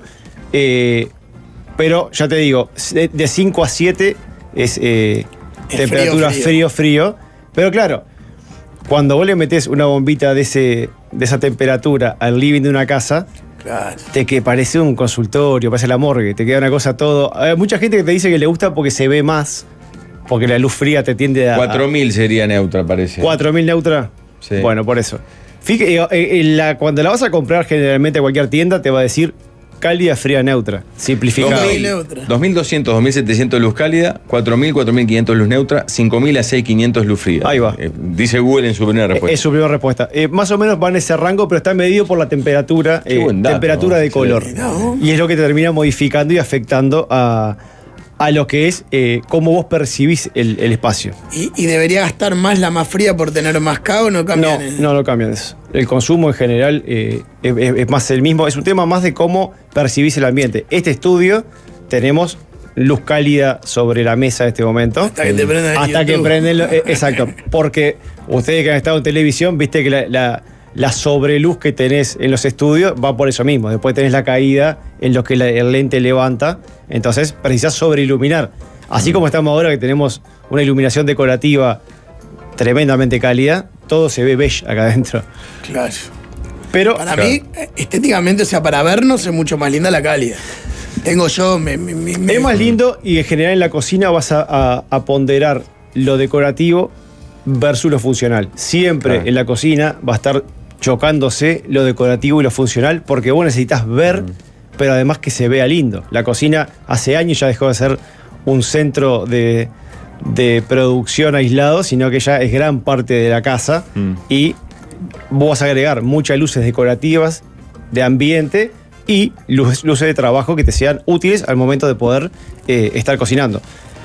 Eh, pero ya te digo, de, de cinco a siete es, eh, Es temperatura frío, frío, frío. frío. Pero claro, cuando vos le metés una bombita de, ese, de esa temperatura al living de una casa, Claro. te que parece un consultorio, parece la morgue, te queda una cosa todo. Hay mucha gente que te dice que le gusta porque se ve más, porque la luz fría te tiende a. cuatro mil sería neutra, parece. ¿cuatro mil neutra? Sí. Bueno, por eso. Fíjate, eh, eh, la- cuando la vas a comprar generalmente a cualquier tienda te va a decir cálida, fría, neutra. Simplificado. dos mil neutra. dos mil doscientos, dos mil setecientos luz cálida, cuatro mil, cuatro mil quinientos luz neutra, cinco mil a seis mil quinientos luz fría. Ahí va. Eh, dice Google en su primera Eh, respuesta. Es su primera respuesta. Eh, más o menos va en ese rango, pero está medido por la temperatura, Qué eh, buen dato, temperatura ¿no? de color. Excelente. Y es lo que te termina modificando y afectando a, a lo que es eh, cómo vos percibís el, el espacio. ¿Y, y debería gastar más la más fría por tener más K o no No, cambian? eh? no lo cambian eso. El consumo en general eh, es, es- es más el mismo. Es un tema más de cómo percibís el ambiente. Este estudio tenemos luz cálida sobre la mesa en este momento. Hasta que te prendan el Hasta que YouTube. prenden. lo- eh, exacto. Porque ustedes que han estado en televisión, viste que la, la- la sobreluz que tenés en los estudios va por eso mismo. Después tenés la caída en lo que la- el lente levanta. Entonces precisás sobreiluminar. Así como estamos ahora que tenemos una iluminación decorativa tremendamente cálida, todo se ve beige acá adentro. Claro. Pero Para mí, eh, estéticamente, o sea, para vernos es mucho más linda la cálida. Tengo yo. Me, me- me- me- es más lindo y en general en la cocina vas a, a- a ponderar lo decorativo versus lo funcional. Siempre Claro. en la cocina va a estar chocándose lo decorativo y lo funcional porque vos necesitas ver pero además que se vea lindo. La cocina hace años ya dejó de ser un centro de, de producción aislado, sino que ya es gran parte de la casa mm. y vos vas a agregar muchas luces decorativas de ambiente y luces, luces de trabajo que te sean útiles al momento de poder eh, estar cocinando.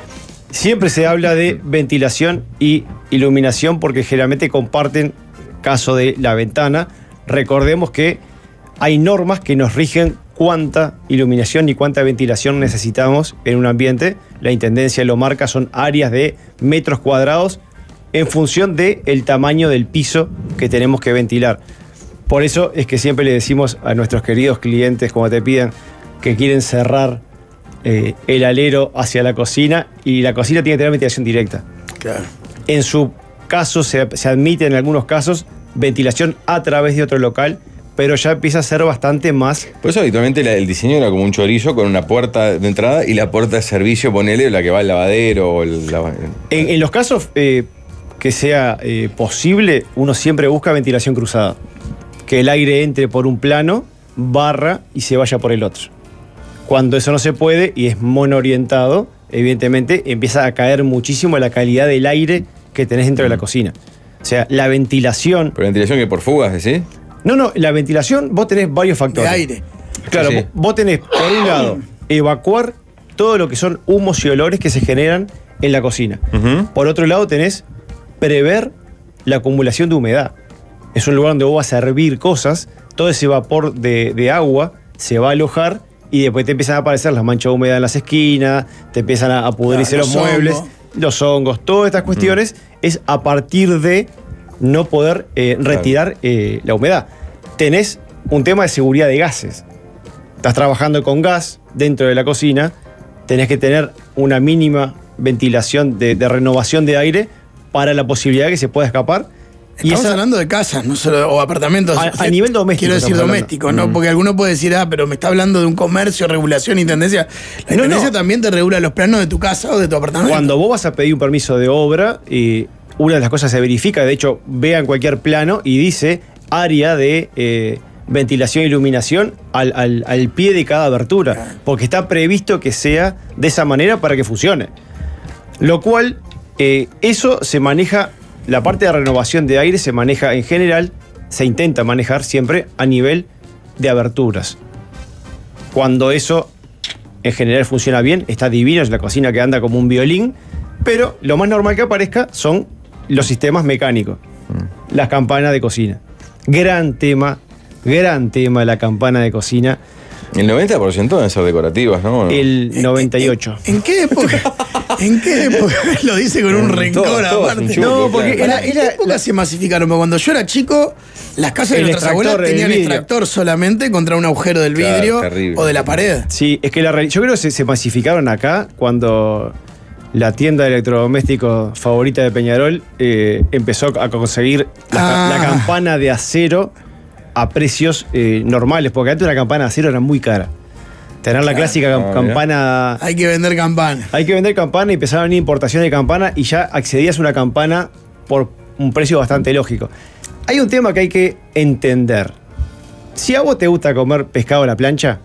Siempre se habla de ventilación y iluminación porque generalmente comparten caso de la ventana. Recordemos que hay normas que nos rigen cuánta iluminación y cuánta ventilación necesitamos en un ambiente. La Intendencia lo marca, son áreas de metros cuadrados en función del tamaño del piso que tenemos que ventilar. Por eso es que siempre le decimos a nuestros queridos clientes, como te piden, que quieren cerrar eh, el alero hacia la cocina, y la cocina tiene que tener ventilación directa. Claro. En su caso se, se admite en algunos casos ventilación a través de otro local, pero ya empieza a ser bastante más. Por eso habitualmente la, el diseño era como un chorizo con una puerta de entrada y la puerta de servicio, ponele, la que va al lavadero o el, la... en, en los casos eh, que sea eh, posible, uno siempre busca ventilación cruzada. Que el aire entre por un plano, barra y se vaya por el otro. Cuando eso no se puede y es monoorientado, evidentemente empieza a caer muchísimo la calidad del aire que tenés dentro de la cocina. O sea, la ventilación... ¿Pero ventilación que por fugas, decís? No, no, la ventilación vos tenés varios factores. De aire. Claro, Sí, sí. vos tenés, por un lado, evacuar todo lo que son humos y olores que se generan en la cocina. Uh-huh. Por otro lado, tenés prever la acumulación de humedad. Es un lugar donde vos vas a hervir cosas, todo ese vapor de, de agua se va a alojar y después te empiezan a aparecer las manchas de humedad en las esquinas, te empiezan a, a pudrirse Claro, los, los muebles, hongos. los hongos, todas estas cuestiones mm. es a partir de no poder eh, retirar claro. eh, la humedad. Tenés un tema de seguridad de gases. Estás trabajando con gas dentro de la cocina, tenés que tener una mínima ventilación de, de renovación de aire para la posibilidad de que se pueda escapar. Estamos y esa, hablando de casas, no solo, o apartamentos. A, a nivel doméstico. Quiero decir doméstico, ¿no? Mm. Porque alguno puede decir, ah, pero me está hablando de un comercio, regulación, intendencia. La no, intendencia no. también te regula los planos de tu casa o de tu apartamento. Cuando vos vas a pedir un permiso de obra, eh, una de las cosas se verifica, de hecho, vean cualquier plano y dice área de eh, ventilación e iluminación al, al, al pie de cada abertura. Claro. Porque está previsto que sea de esa manera para que funcione. Lo cual, eh, eso se maneja. La parte de renovación de aire se maneja en general, se intenta manejar siempre a nivel de aberturas. Cuando eso en general funciona bien, está divino, es la cocina que anda como un violín, pero lo más normal que aparezca son los sistemas mecánicos, mm. las campanas de cocina. Gran tema, gran tema la campana de cocina. El noventa por ciento deben ser decorativas, ¿no? El noventa y ocho por ciento. ¿En, en qué época? ¿En qué época? Lo dice con un rencor todo, todo aparte. Chulo, no, porque claro. era, ¿en qué época la, se masificaron? Porque cuando yo era chico, las casas de nuestras abuelas tenían extractor solamente contra un agujero del vidrio claro, o de la pared. Sí, es que la, yo creo que se, se masificaron acá cuando la tienda de electrodomésticos favorita de Peñarol eh, empezó a conseguir la, ah. la campana de acero a precios eh, normales, porque antes una campana de acero era muy cara. Tener la claro, clásica no, campana... Hay que vender campana. Hay que vender campana y empezaron a venir importaciones de campana y ya accedías a una campana por un precio bastante lógico. Hay un tema que hay que entender. Si a vos te gusta comer pescado a la plancha,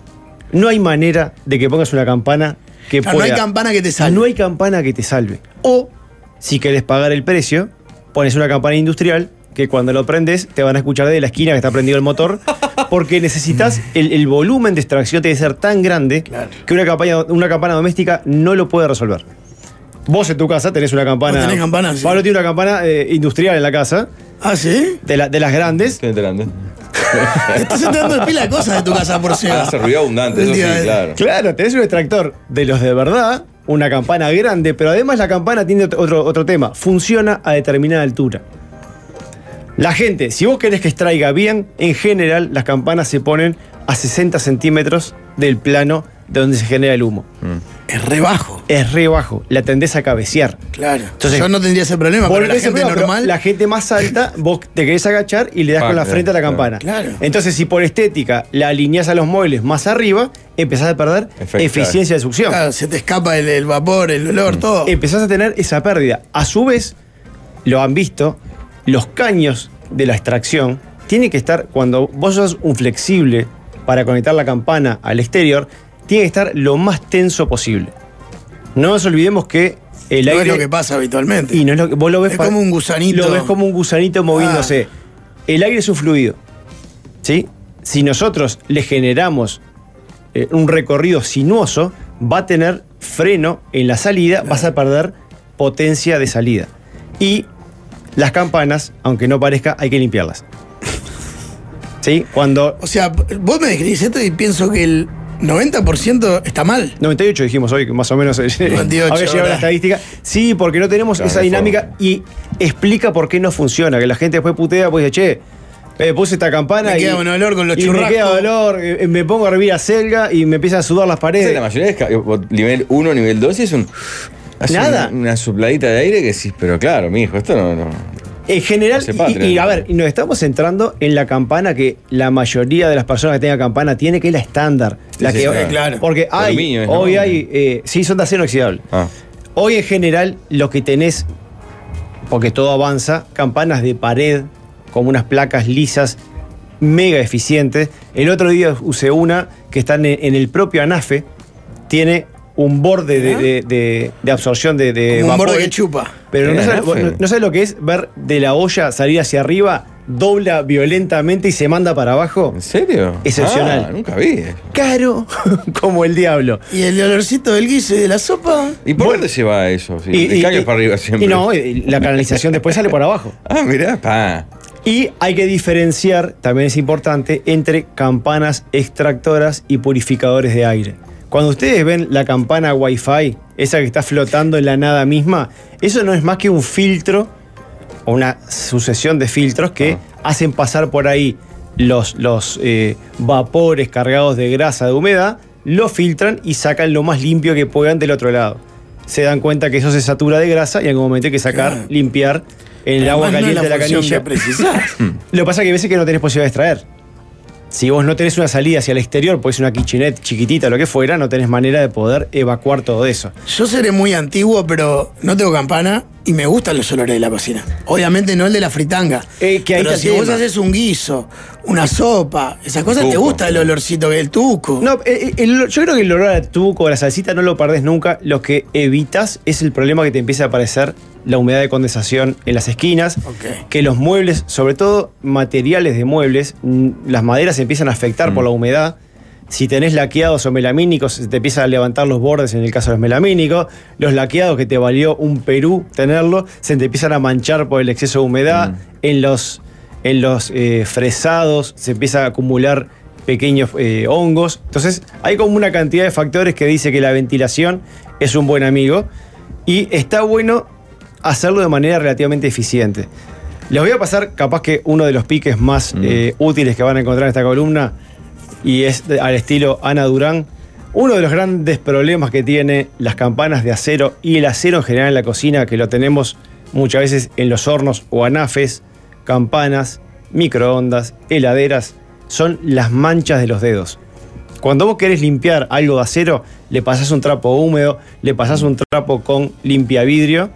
no hay manera de que pongas una campana que claro, pueda... No hay campana que te salve. No hay campana que te salve. O, si querés pagar el precio, pones una campana industrial que cuando lo prendes te van a escuchar de la esquina que está prendido el motor, porque necesitas, el, el volumen de extracción tiene que ser tan grande claro. que una campana, una campana doméstica no lo puede resolver. Vos en tu casa tenés una campana... ¿Vos tenés campana? Sí. Pablo tiene una campana eh, industrial en la casa. ¿Ah, sí? De, la, de las grandes. Estoy enterando. Te estás enterando de pila de cosas de tu casa, por cierto. Hace ruido abundante, eso sí, claro. Claro, tenés un extractor de los de verdad, una campana grande, pero además la campana tiene otro, otro tema. Funciona a determinada altura. La gente, si vos querés que extraiga bien, en general las campanas se ponen a sesenta centímetros del plano de donde se genera el humo. Mm. Es re bajo. Es re bajo. La tendés a cabecear. Claro. Entonces, yo no tendría ese problema, pero la gente problema, normal... Pero la gente más alta, vos te querés agachar y le das ah, con la frente claro, a la campana. Claro. Entonces, si por estética la alineás a los muebles más arriba, empezás a perder Efecto, eficiencia de succión. Claro, se te escapa el, el vapor, el olor, mm. todo. Empezás a tener esa pérdida. A su vez, lo han visto, los caños de la extracción tienen que estar, cuando vos sos un flexible para conectar la campana al exterior, tiene que estar lo más tenso posible. No nos olvidemos que el no aire... es lo que pasa habitualmente. Y no es lo que, vos lo ves es pa- como un gusanito. Lo ves como un gusanito moviéndose. Ah. El aire es un fluido. ¿Sí? Si nosotros le generamos eh, un recorrido sinuoso, va a tener freno en la salida, claro. Vas a perder potencia de salida. Y las campanas, aunque no parezca, hay que limpiarlas. ¿Sí? Cuando... O sea, vos me describís esto y pienso que el noventa por ciento está mal. noventa y ocho dijimos hoy, que más o menos noventa y ocho, había llegado la estadística. Sí, porque no tenemos claro, esa dinámica y explica por qué no funciona. Que la gente después putea, pues dice, che, eh, puse esta campana me y, queda un olor con los y churrascos. me queda dolor, eh, me pongo a hervir a selga y me empiezan a sudar las paredes. Sí, la mayoría es nivel uno, nivel dos y es un... Nada. Una, una sopladita de aire que sí, pero claro, mijo, esto no... no en general, no y, y a ver, nos estamos centrando en la campana que la mayoría de las personas que tengan campana tiene, que es la estándar. Sí, la sí, que, sí, claro. claro. Porque hay, Aluminio, hoy ¿no? hay, eh, sí, son de acero inoxidable. Ah. Hoy en general lo que tenés, porque todo avanza, campanas de pared, como unas placas lisas, mega eficientes. El otro día usé una que está en, en el propio anafe, tiene un borde de, de, de, de absorción de, de como un vapor, borde que chupa. Pero no sabes, no, no sabes lo que es ver de la olla salir hacia arriba, dobla violentamente y se manda para abajo. ¿En serio? Excepcional. Ah, nunca vi. Caro como el diablo. ¿Y el olorcito del guiso y de la sopa? ¿Y por bueno, dónde se va eso? Sí, y, el caño para arriba siempre. Y no, la canalización después sale por abajo. Ah, mirá, pa. Y hay que diferenciar, también es importante, entre campanas extractoras y purificadores de aire. Cuando ustedes ven la campana Wi-Fi, esa que está flotando en la nada misma, eso no es más que un filtro o una sucesión de filtros que ah. hacen pasar por ahí los, los eh, vapores cargados de grasa, de humedad, lo filtran y sacan lo más limpio que puedan del otro lado. Se dan cuenta que eso se satura de grasa y en algún momento hay que sacar, claro. limpiar en el agua caliente no de la canilla. Lo que pasa es que hay veces que no tenés posibilidad de extraer. Si vos no tenés una salida hacia el exterior, pues una kitchenette chiquitita, lo que fuera, no tenés manera de poder evacuar todo eso. Yo seré muy antiguo, pero no tengo campana y me gustan los olores de la cocina. Obviamente no el de la fritanga. Eh, que pero si vos haces un guiso, una sopa, esas cosas, tuco, te gusta el olorcito, el tuco. No, el, el, yo creo que el olor al tuco, a la salsita, no lo perdés nunca. Lo que evitas es el problema que te empieza a aparecer la humedad de condensación en las esquinas, okay. que los muebles, sobre todo materiales de muebles, las maderas se empiezan a afectar mm. por la humedad. Si tenés laqueados o melamínicos, se te empiezan a levantar los bordes en el caso de los melamínicos. Los laqueados que te valió un Perú tenerlo, se te empiezan a manchar por el exceso de humedad. Mm. En los, en los eh, fresados se empieza a acumular pequeños eh, hongos. Entonces hay como una cantidad de factores que dice que la ventilación es un buen amigo y está bueno hacerlo de manera relativamente eficiente. Les voy a pasar capaz que uno de los piques más mm. eh, útiles que van a encontrar en esta columna, y es de, al estilo Ana Durán. Uno de los grandes problemas que tiene las campanas de acero y el acero en general en la cocina, que lo tenemos muchas veces en los hornos o anafes, campanas, microondas, heladeras, son las manchas de los dedos. Cuando vos querés limpiar algo de acero, le pasás un trapo húmedo, le pasás un trapo con limpiavidrio,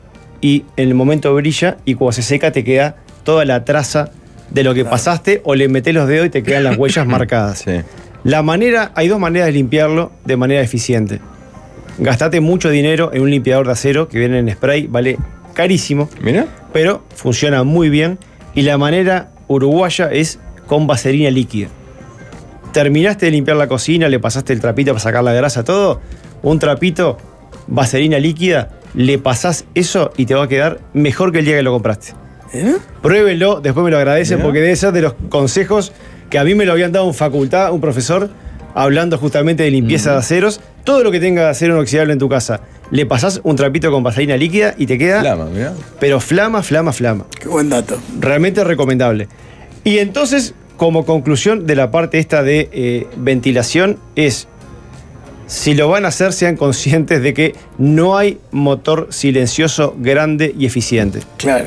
y en el momento brilla y cuando se seca te queda toda la traza de lo que pasaste, o le metés los dedos y te quedan las huellas marcadas. Sí. La manera, hay dos maneras de limpiarlo de manera eficiente. Gastate mucho dinero en un limpiador de acero que viene en spray, vale carísimo. Mira. Pero funciona muy bien. Y la manera uruguaya es con vaselina líquida. Terminaste de limpiar la cocina, le pasaste el trapito para sacar la grasa, todo. Un trapito, vaselina líquida, le pasás eso y te va a quedar mejor que el día que lo compraste. ¿Eh? Pruébelo, después me lo agradecen, ¿eh? Porque debe ser de los consejos que a mí me lo habían dado en facultad, un profesor, hablando justamente de limpieza mm. de aceros. Todo lo que tenga acero inoxidable en tu casa, le pasás un trapito con vaselina líquida y te queda... Flama, mirá. Pero flama, flama, flama. Qué buen dato. Realmente recomendable. Y entonces, como conclusión de la parte esta de eh, ventilación, es... Si lo van a hacer, sean conscientes de que no hay motor silencioso grande y eficiente. Claro.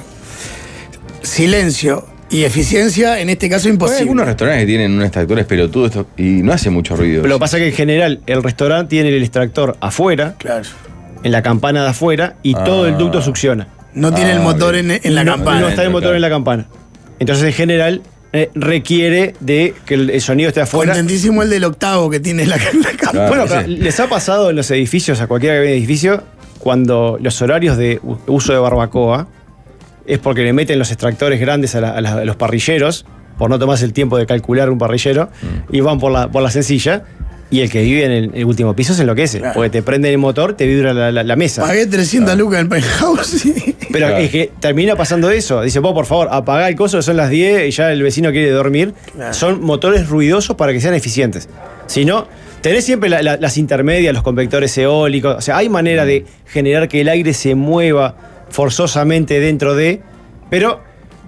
Silencio y eficiencia, en este caso, imposible. Hay algunos restaurantes que tienen un extractor pelotudo esto, y no hace mucho ruido. Pero lo que pasa es que en general el restaurante tiene el extractor afuera, claro, en la campana de afuera, y ah. todo el ducto succiona. No tiene ah, el motor en, en la no, campana. No está el motor claro. en la campana. Entonces, en general, eh, requiere de que el, el sonido esté afuera. Contentísimo el del octavo que tiene la, la cámara. Bueno, pero les ha pasado en los edificios, a cualquiera que vea edificio, cuando los horarios de u- uso de barbacoa es porque le meten los extractores grandes a, la- a la- a los parrilleros, por no tomarse el tiempo de calcular un parrillero, mm. y van por la, por la sencilla, y el que vive en el, el último piso se enloquece, claro. porque te prende el motor, te vibra la, la, la mesa. Pagué trescientas claro. lucas en el penthouse. Sí. Pero claro. es que termina pasando eso. Dice, vos, por favor, apagá el coso, son las diez y ya el vecino quiere dormir. Claro. Son motores ruidosos para que sean eficientes. Si no, tenés siempre la, la, las intermedias, los convectores eólicos. O sea, hay manera de generar que el aire se mueva forzosamente dentro de... Pero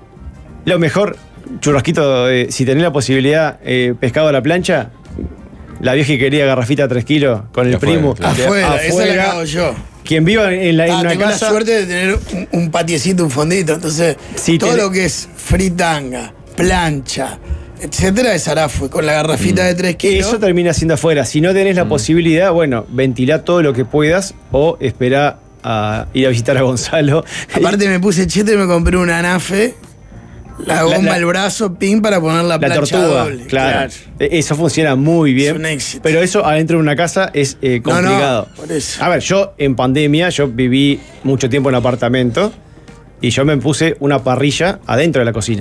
lo mejor, churrasquito, eh, si tenés la posibilidad, eh, pescado a la plancha, la vieja y querida garrafita a tres kilos con el afuera, primo. claro. Afuera, afuera, esa la cago yo. Quien viva en, la, en ah, una tengo casa... la suerte de tener un, un patiecito, un fondito. Entonces, sí, todo tenés... lo que es fritanga, plancha, etcétera, es Arafue, con la garrafita mm. de tres kilos. Eso termina siendo afuera. Si no tenés la mm. posibilidad, bueno, ventilá todo lo que puedas o esperá a ir a visitar a Gonzalo. Aparte me puse chete y me compré una anafe, la goma, la, la, el brazo, pin para poner la, la plancha tortuga, doble. Claro. claro. Eso funciona muy bien. Es un éxito. Pero eso adentro de una casa es eh, complicado. No, no, por eso. A ver, yo en pandemia, yo viví mucho tiempo en apartamento y yo me puse una parrilla adentro de la cocina.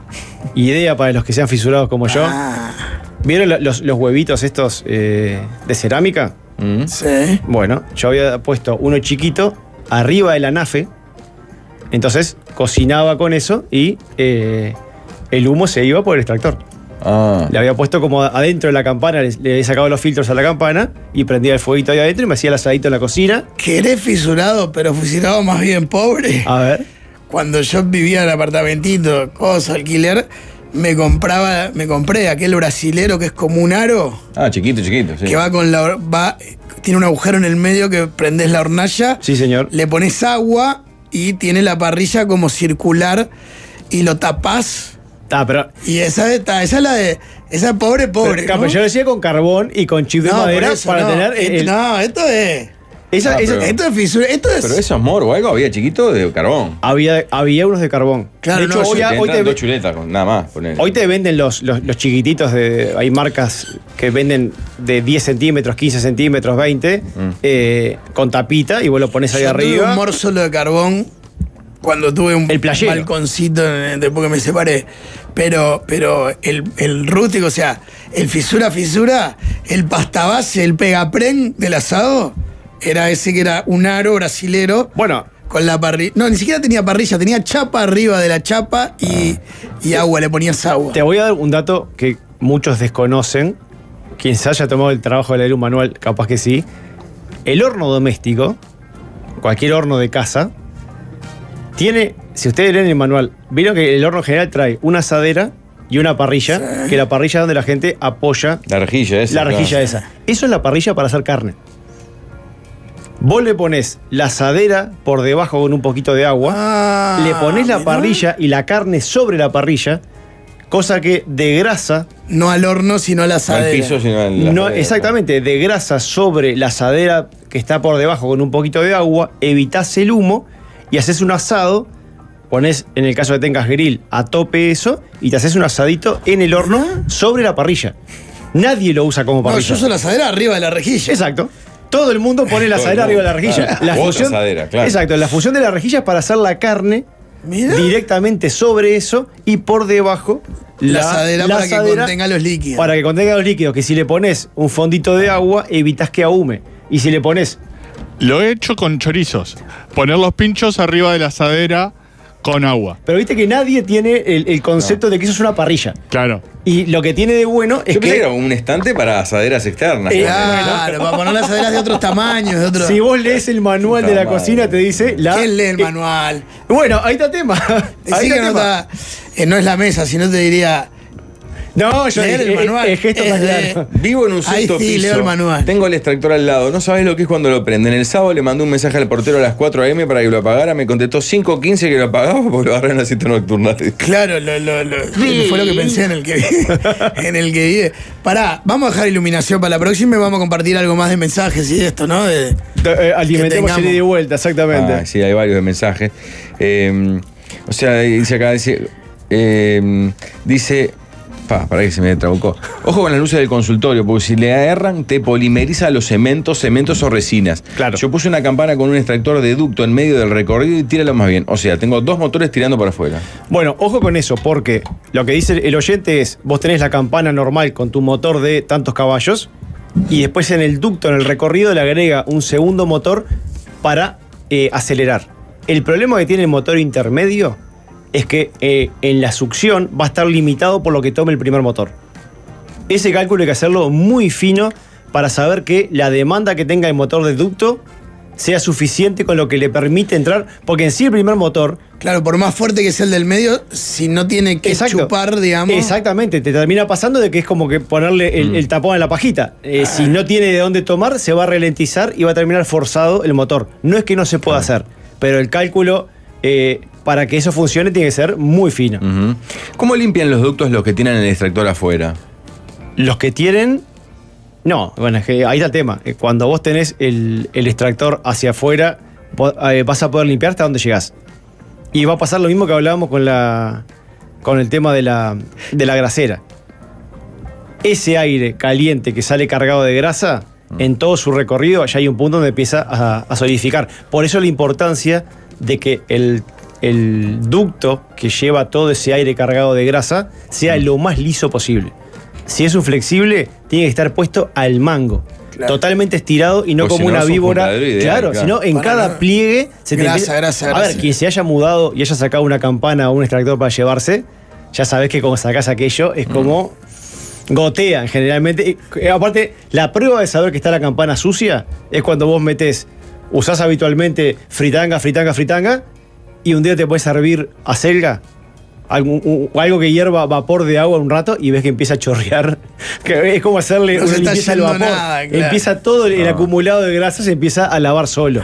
Idea para los que sean fisurados como yo. Ah. ¿Vieron los, los huevitos estos eh, de cerámica? Mm. Sí. Bueno, yo había puesto uno chiquito arriba de la anafe. Entonces cocinaba con eso y eh, el humo se iba por el extractor. Ah. Le había puesto como adentro de la campana, le, le había sacado los filtros a la campana y prendía el fueguito ahí adentro y me hacía el asadito en la cocina. ¿Querés fisurado, pero fisurado más bien pobre? A ver. Cuando yo vivía en el apartamentito, cosa, alquiler, me compraba, me compré aquel brasilero que es como un aro. Ah, chiquito, chiquito, sí. Que va con la va, tiene un agujero en el medio que prendés la hornalla. Sí, señor. Le pones agua y tiene la parrilla como circular y lo tapás. Ah, pero. Y esa, esa, esa es la de. Esa pobre, pobre. Pero, ¿no? Yo lo decía con carbón y con chip de no, madera eso, para no. tener. El, el, no, esto es. Esa, ah, esa, pero, esto es fisura. Esto es. Pero eso es moro o algo, había chiquito de carbón. Había, había unos de carbón. Claro, de hecho, no, hoy, te hoy te dos chuletas, nada más. Poner. Hoy te venden los, los, los chiquititos de. Hay marcas que venden de diez centímetros, quince centímetros, veinte, mm. eh, con tapita y vos lo pones ahí Yo arriba. Tuve un mor solo de carbón cuando tuve un el balconcito después que me separé. Pero, pero el, el rústico, o sea, el fisura, fisura, el pasta base, el pegapren del asado, era ese que era un aro brasilero. Bueno. Con la parrilla. No, ni siquiera tenía parrilla, tenía chapa arriba de la chapa y, y agua, le ponías agua. Te voy a dar un dato que muchos desconocen. Quien se haya tomado el trabajo de leer un manual, capaz que sí. El horno doméstico, cualquier horno de casa, tiene, si ustedes leen el manual, vieron que el horno general trae una asadera y una parrilla, sí. que la parrilla es donde la gente apoya. La rejilla esa. La rejilla claro. esa. Eso es la parrilla para hacer carne. Vos le ponés la asadera por debajo con un poquito de agua, ah, le ponés la parrilla y la carne sobre la parrilla, cosa que degrasa. No al horno, sino a la asadera. No al piso, sino a la no, asadera. Exactamente, degrasa sobre la asadera que está por debajo con un poquito de agua, evitás el humo y haces un asado. Ponés, en el caso de que tengas grill, a tope eso y te haces un asadito en el horno sobre la parrilla. Nadie lo usa como parrilla. No, yo uso la asadera arriba de la rejilla. Exacto. Todo el mundo pone la asadera arriba de la rejilla. La función, asadera, claro. Exacto, la función de la rejilla es para hacer la carne Mira. directamente sobre eso y por debajo la, la asadera la para asadera que contenga los líquidos. Para que contenga los líquidos, que si le pones un fondito de agua, evitas que ahume. Y si le pones... Lo he hecho con chorizos. Poner los pinchos arriba de la asadera con agua. Pero viste que nadie tiene el, el concepto no. de que eso es una parrilla. Claro. Y lo que tiene de bueno es Yo que... era un estante para asaderas externas. Eh, claro, para poner las asaderas de otros tamaños. De otro... Si vos lees el manual Puta de la madre. cocina, te dice... La... ¿Quién lee el manual? Eh, bueno, ahí está el tema. Ahí está que no, tema. Está, eh, no es la mesa, sino te diría... No, yo leer el manual. El gesto está claro. Vivo en un sexto sí, piso. Leo el manual. Tengo el extractor al lado. No sabés lo que es cuando lo prenden. El sábado le mandé un mensaje al portero a las cuatro a eme para que lo apagara. Me contestó cinco quince que lo apagaba porque lo agarré en la cita nocturna. Claro, lo, lo, lo, sí. fue lo que pensé en el que en el que vive. Pará, vamos a dejar iluminación para la próxima y vamos a compartir algo más de mensajes y de esto, ¿no? De, de, eh, alimentemos el ida y vuelta, exactamente. Ah, sí, hay varios de mensajes. Eh, o sea, dice acá, dice. Eh, dice... Pa, para que se me trabucó. Ojo con las luces del consultorio, porque si le erran, te polimeriza los cementos, cementos o resinas. Claro. Yo puse una campana con un extractor de ducto en medio del recorrido y tíralo más bien. O sea, tengo dos motores tirando para afuera. Bueno, ojo con eso, porque lo que dice el oyente es, vos tenés la campana normal con tu motor de tantos caballos y después en el ducto, en el recorrido, le agrega un segundo motor para eh, acelerar. El problema que tiene el motor intermedio es que eh, en la succión va a estar limitado por lo que tome el primer motor. Ese cálculo hay que hacerlo muy fino para saber que la demanda que tenga el motor de ducto sea suficiente con lo que le permite entrar, porque en sí el primer motor... Claro, por más fuerte que sea el del medio, si no tiene que Exacto. chupar, digamos... Exactamente, te termina pasando de que es como que ponerle el, Mm. el tapón en la pajita. Eh, si no tiene de dónde tomar, se va a ralentizar y va a terminar forzado el motor. No es que no se pueda hacer, pero el cálculo... Eh, para que eso funcione tiene que ser muy fino. Uh-huh. ¿Cómo limpian los ductos los que tienen el extractor afuera? Los que tienen... No, bueno, es que ahí está el tema. Eh, Cuando vos tenés el, el extractor hacia afuera, vos, eh, vas a poder limpiar hasta donde llegás. Y va a pasar lo mismo que hablábamos con la con el tema de la, de la grasera. Ese aire caliente que sale cargado de grasa, en todo su recorrido, ya hay un punto donde empieza a, a solidificar. Por eso la importancia de que el, el ducto que lleva todo ese aire cargado de grasa sea lo más liso posible. Si es un flexible, tiene que estar puesto al mango. Claro. Totalmente estirado y no Pues como si no, una es un víbora. juntadero ideal, Claro, claro. sino en Para cada nada. pliegue se te Grasa, empieza- grasa, A grasa. ver, quien se haya mudado y haya sacado una campana o un extractor para llevarse, ya sabés que cuando sacás aquello es como gotean generalmente. Y, aparte, la prueba de saber que está la campana sucia es cuando vos metés, usás habitualmente fritanga, fritanga, fritanga, y un día te puedes servir acelga, algo, un- algo que hierva vapor de agua un rato y ves que empieza a chorrear. Que es como hacerle No se una está limpieza al yendo vapor. nada, claro. Empieza todo el, el No. acumulado de grasa, se empieza a lavar solo.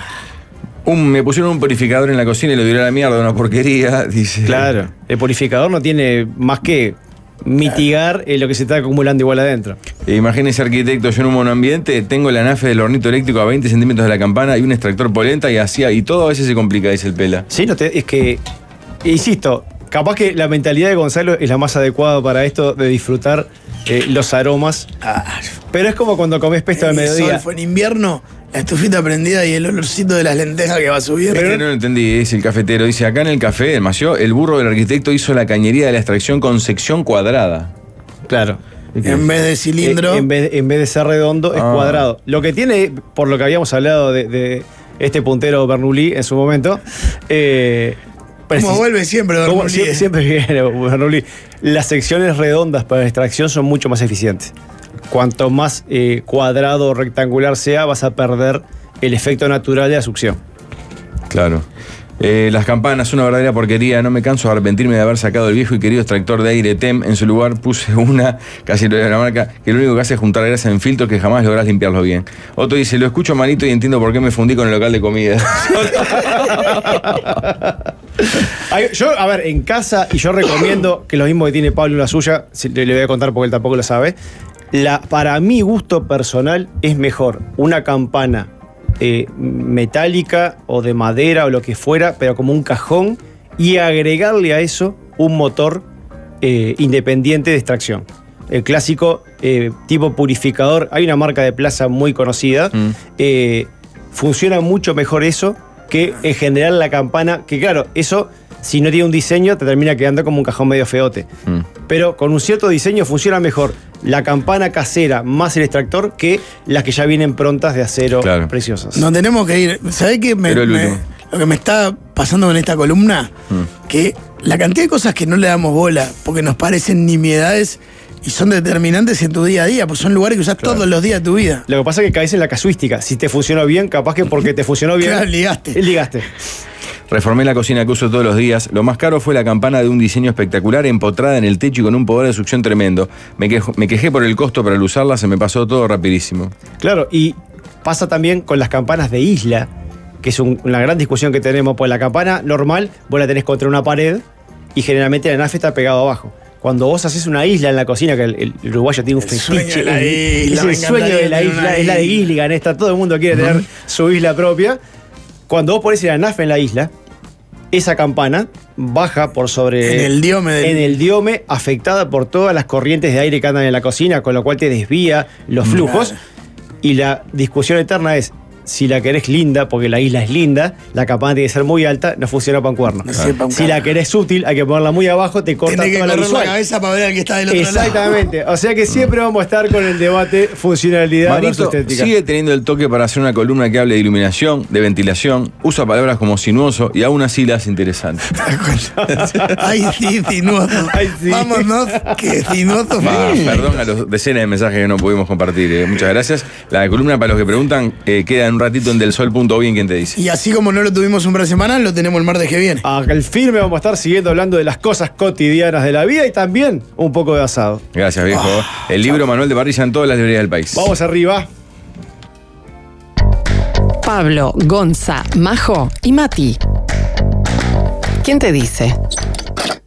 Un, me pusieron un purificador en la cocina y lo tiré a la mierda, una porquería, dice. Claro, el purificador no tiene más que mitigar eh, lo que se está acumulando igual adentro. E imagínense, arquitecto, yo en un monoambiente tengo la nafe del hornito eléctrico a veinte centímetros de la campana y un extractor polenta y hacía, y todo a veces se complica, dice el Pela. Sí, no te- es que, insisto, capaz que la mentalidad de Gonzalo es la más adecuada para esto de disfrutar eh, los aromas. Pero es como cuando comes pesto al El mediodía. sol fue en invierno, la estufita prendida y el olorcito de las lentejas que va a subir. Es que no lo entendí, dice el cafetero. Dice, acá en el café del Mació, el burro del arquitecto hizo la cañería de la extracción con sección cuadrada. Claro. En vez de cilindro. Eh, en, vez, en vez de ser redondo, es Ah. cuadrado. Lo que tiene, por lo que habíamos hablado de, de este puntero Bernoulli en su momento. Eh, Como precis- vuelve siempre como Bernoulli. sie- siempre viene Bernoulli. Las secciones redondas para la extracción son mucho más eficientes. Cuanto más eh, cuadrado o rectangular sea, vas a perder el efecto natural de la succión. Claro. Eh, las campanas, una verdadera porquería. No me canso de arrepentirme de haber sacado el viejo y querido extractor de aire T E M. En su lugar puse una, casi de la marca, que lo único que hace es juntar grasa en filtros que jamás lográs limpiarlo bien. Otro dice, lo escucho malito y entiendo por qué me fundí con el local de comida. Ay, Yo, a ver, en casa, y yo recomiendo que lo mismo que tiene Pablo en la suya, si- le, le voy a contar porque él tampoco lo sabe, la, para mi gusto personal es mejor una campana eh, metálica o de madera o lo que fuera, pero como un cajón, y agregarle a eso un motor eh, independiente de extracción. El clásico eh, tipo purificador, hay una marca de plaza muy conocida, Mm. eh, funciona mucho mejor eso que en general la campana, que claro, eso si no tiene un diseño te termina quedando como un cajón medio feote. Mm. Pero con un cierto diseño funciona mejor la campana casera más el extractor que las que ya vienen prontas de acero Claro. preciosas. Nos tenemos que ir. ¿Sabés qué? Me, Pero el me- último. lo que me está pasando con esta columna, Mm. que la cantidad de cosas que no le damos bola, porque nos parecen nimiedades y son determinantes en tu día a día, pues son lugares que usás todos los días de tu vida. Lo que pasa es que caes en la casuística. Si te funcionó bien, capaz que porque te funcionó bien. Claro, ligaste. Ligaste. Reformé la cocina que uso todos los días. Lo más caro fue la campana de un diseño espectacular empotrada en el techo y con un poder de succión tremendo. Me, quejo- me quejé por el costo, pero al usarla se me pasó todo rapidísimo. Claro, y pasa también con las campanas de isla, que es un- una gran discusión que tenemos. Pues la campana normal, vos la tenés contra una pared y generalmente la nafe está pegado abajo. Cuando vos haces una isla en la cocina, que el, el uruguayo tiene un El sueño fetiche, de la es- isla, es me el sueño de la encantaría isla, tener una es la de isla. Gilligan, esta, todo el mundo quiere tener su isla propia. Cuando vos pones la nafe en la isla, esa campana baja por sobre... En el diome del- En el diome, afectada por todas las corrientes de aire que andan en la cocina, con lo cual te desvía los flujos. Y la discusión eterna es, si la querés linda, porque la isla es linda, la campana tiene que ser muy alta, no funciona para un cuerno. No sirve pa' un Si la querés útil, hay que ponerla muy abajo, te corta Tenés que toda la correr la visual. cabeza para ver al que está del otro lado. Exactamente. O sea que siempre vamos a estar con el debate funcionalidad versus Marito estética. sigue teniendo el toque para hacer una columna que hable de iluminación, de ventilación, usa palabras como sinuoso y aún así la hace interesante. Ay, sí, sinuoso. Vámonos, que sinuoso Va, fue. perdón a los decenas de mensajes que no pudimos compartir. eh. Muchas gracias. La columna, para los que preguntan, eh, queda en un ratito en del sol punto bien, quien te dice. Y así como no lo tuvimos un par de semanas, lo tenemos el martes que viene. Al firme vamos a estar siguiendo hablando de las cosas cotidianas de la vida y también un poco de asado. Gracias, viejo. El libro Manual de Parrilla en todas las librerías del país. Vamos arriba. Pablo, Gonza, Majo y Mati. ¿Quién te dice?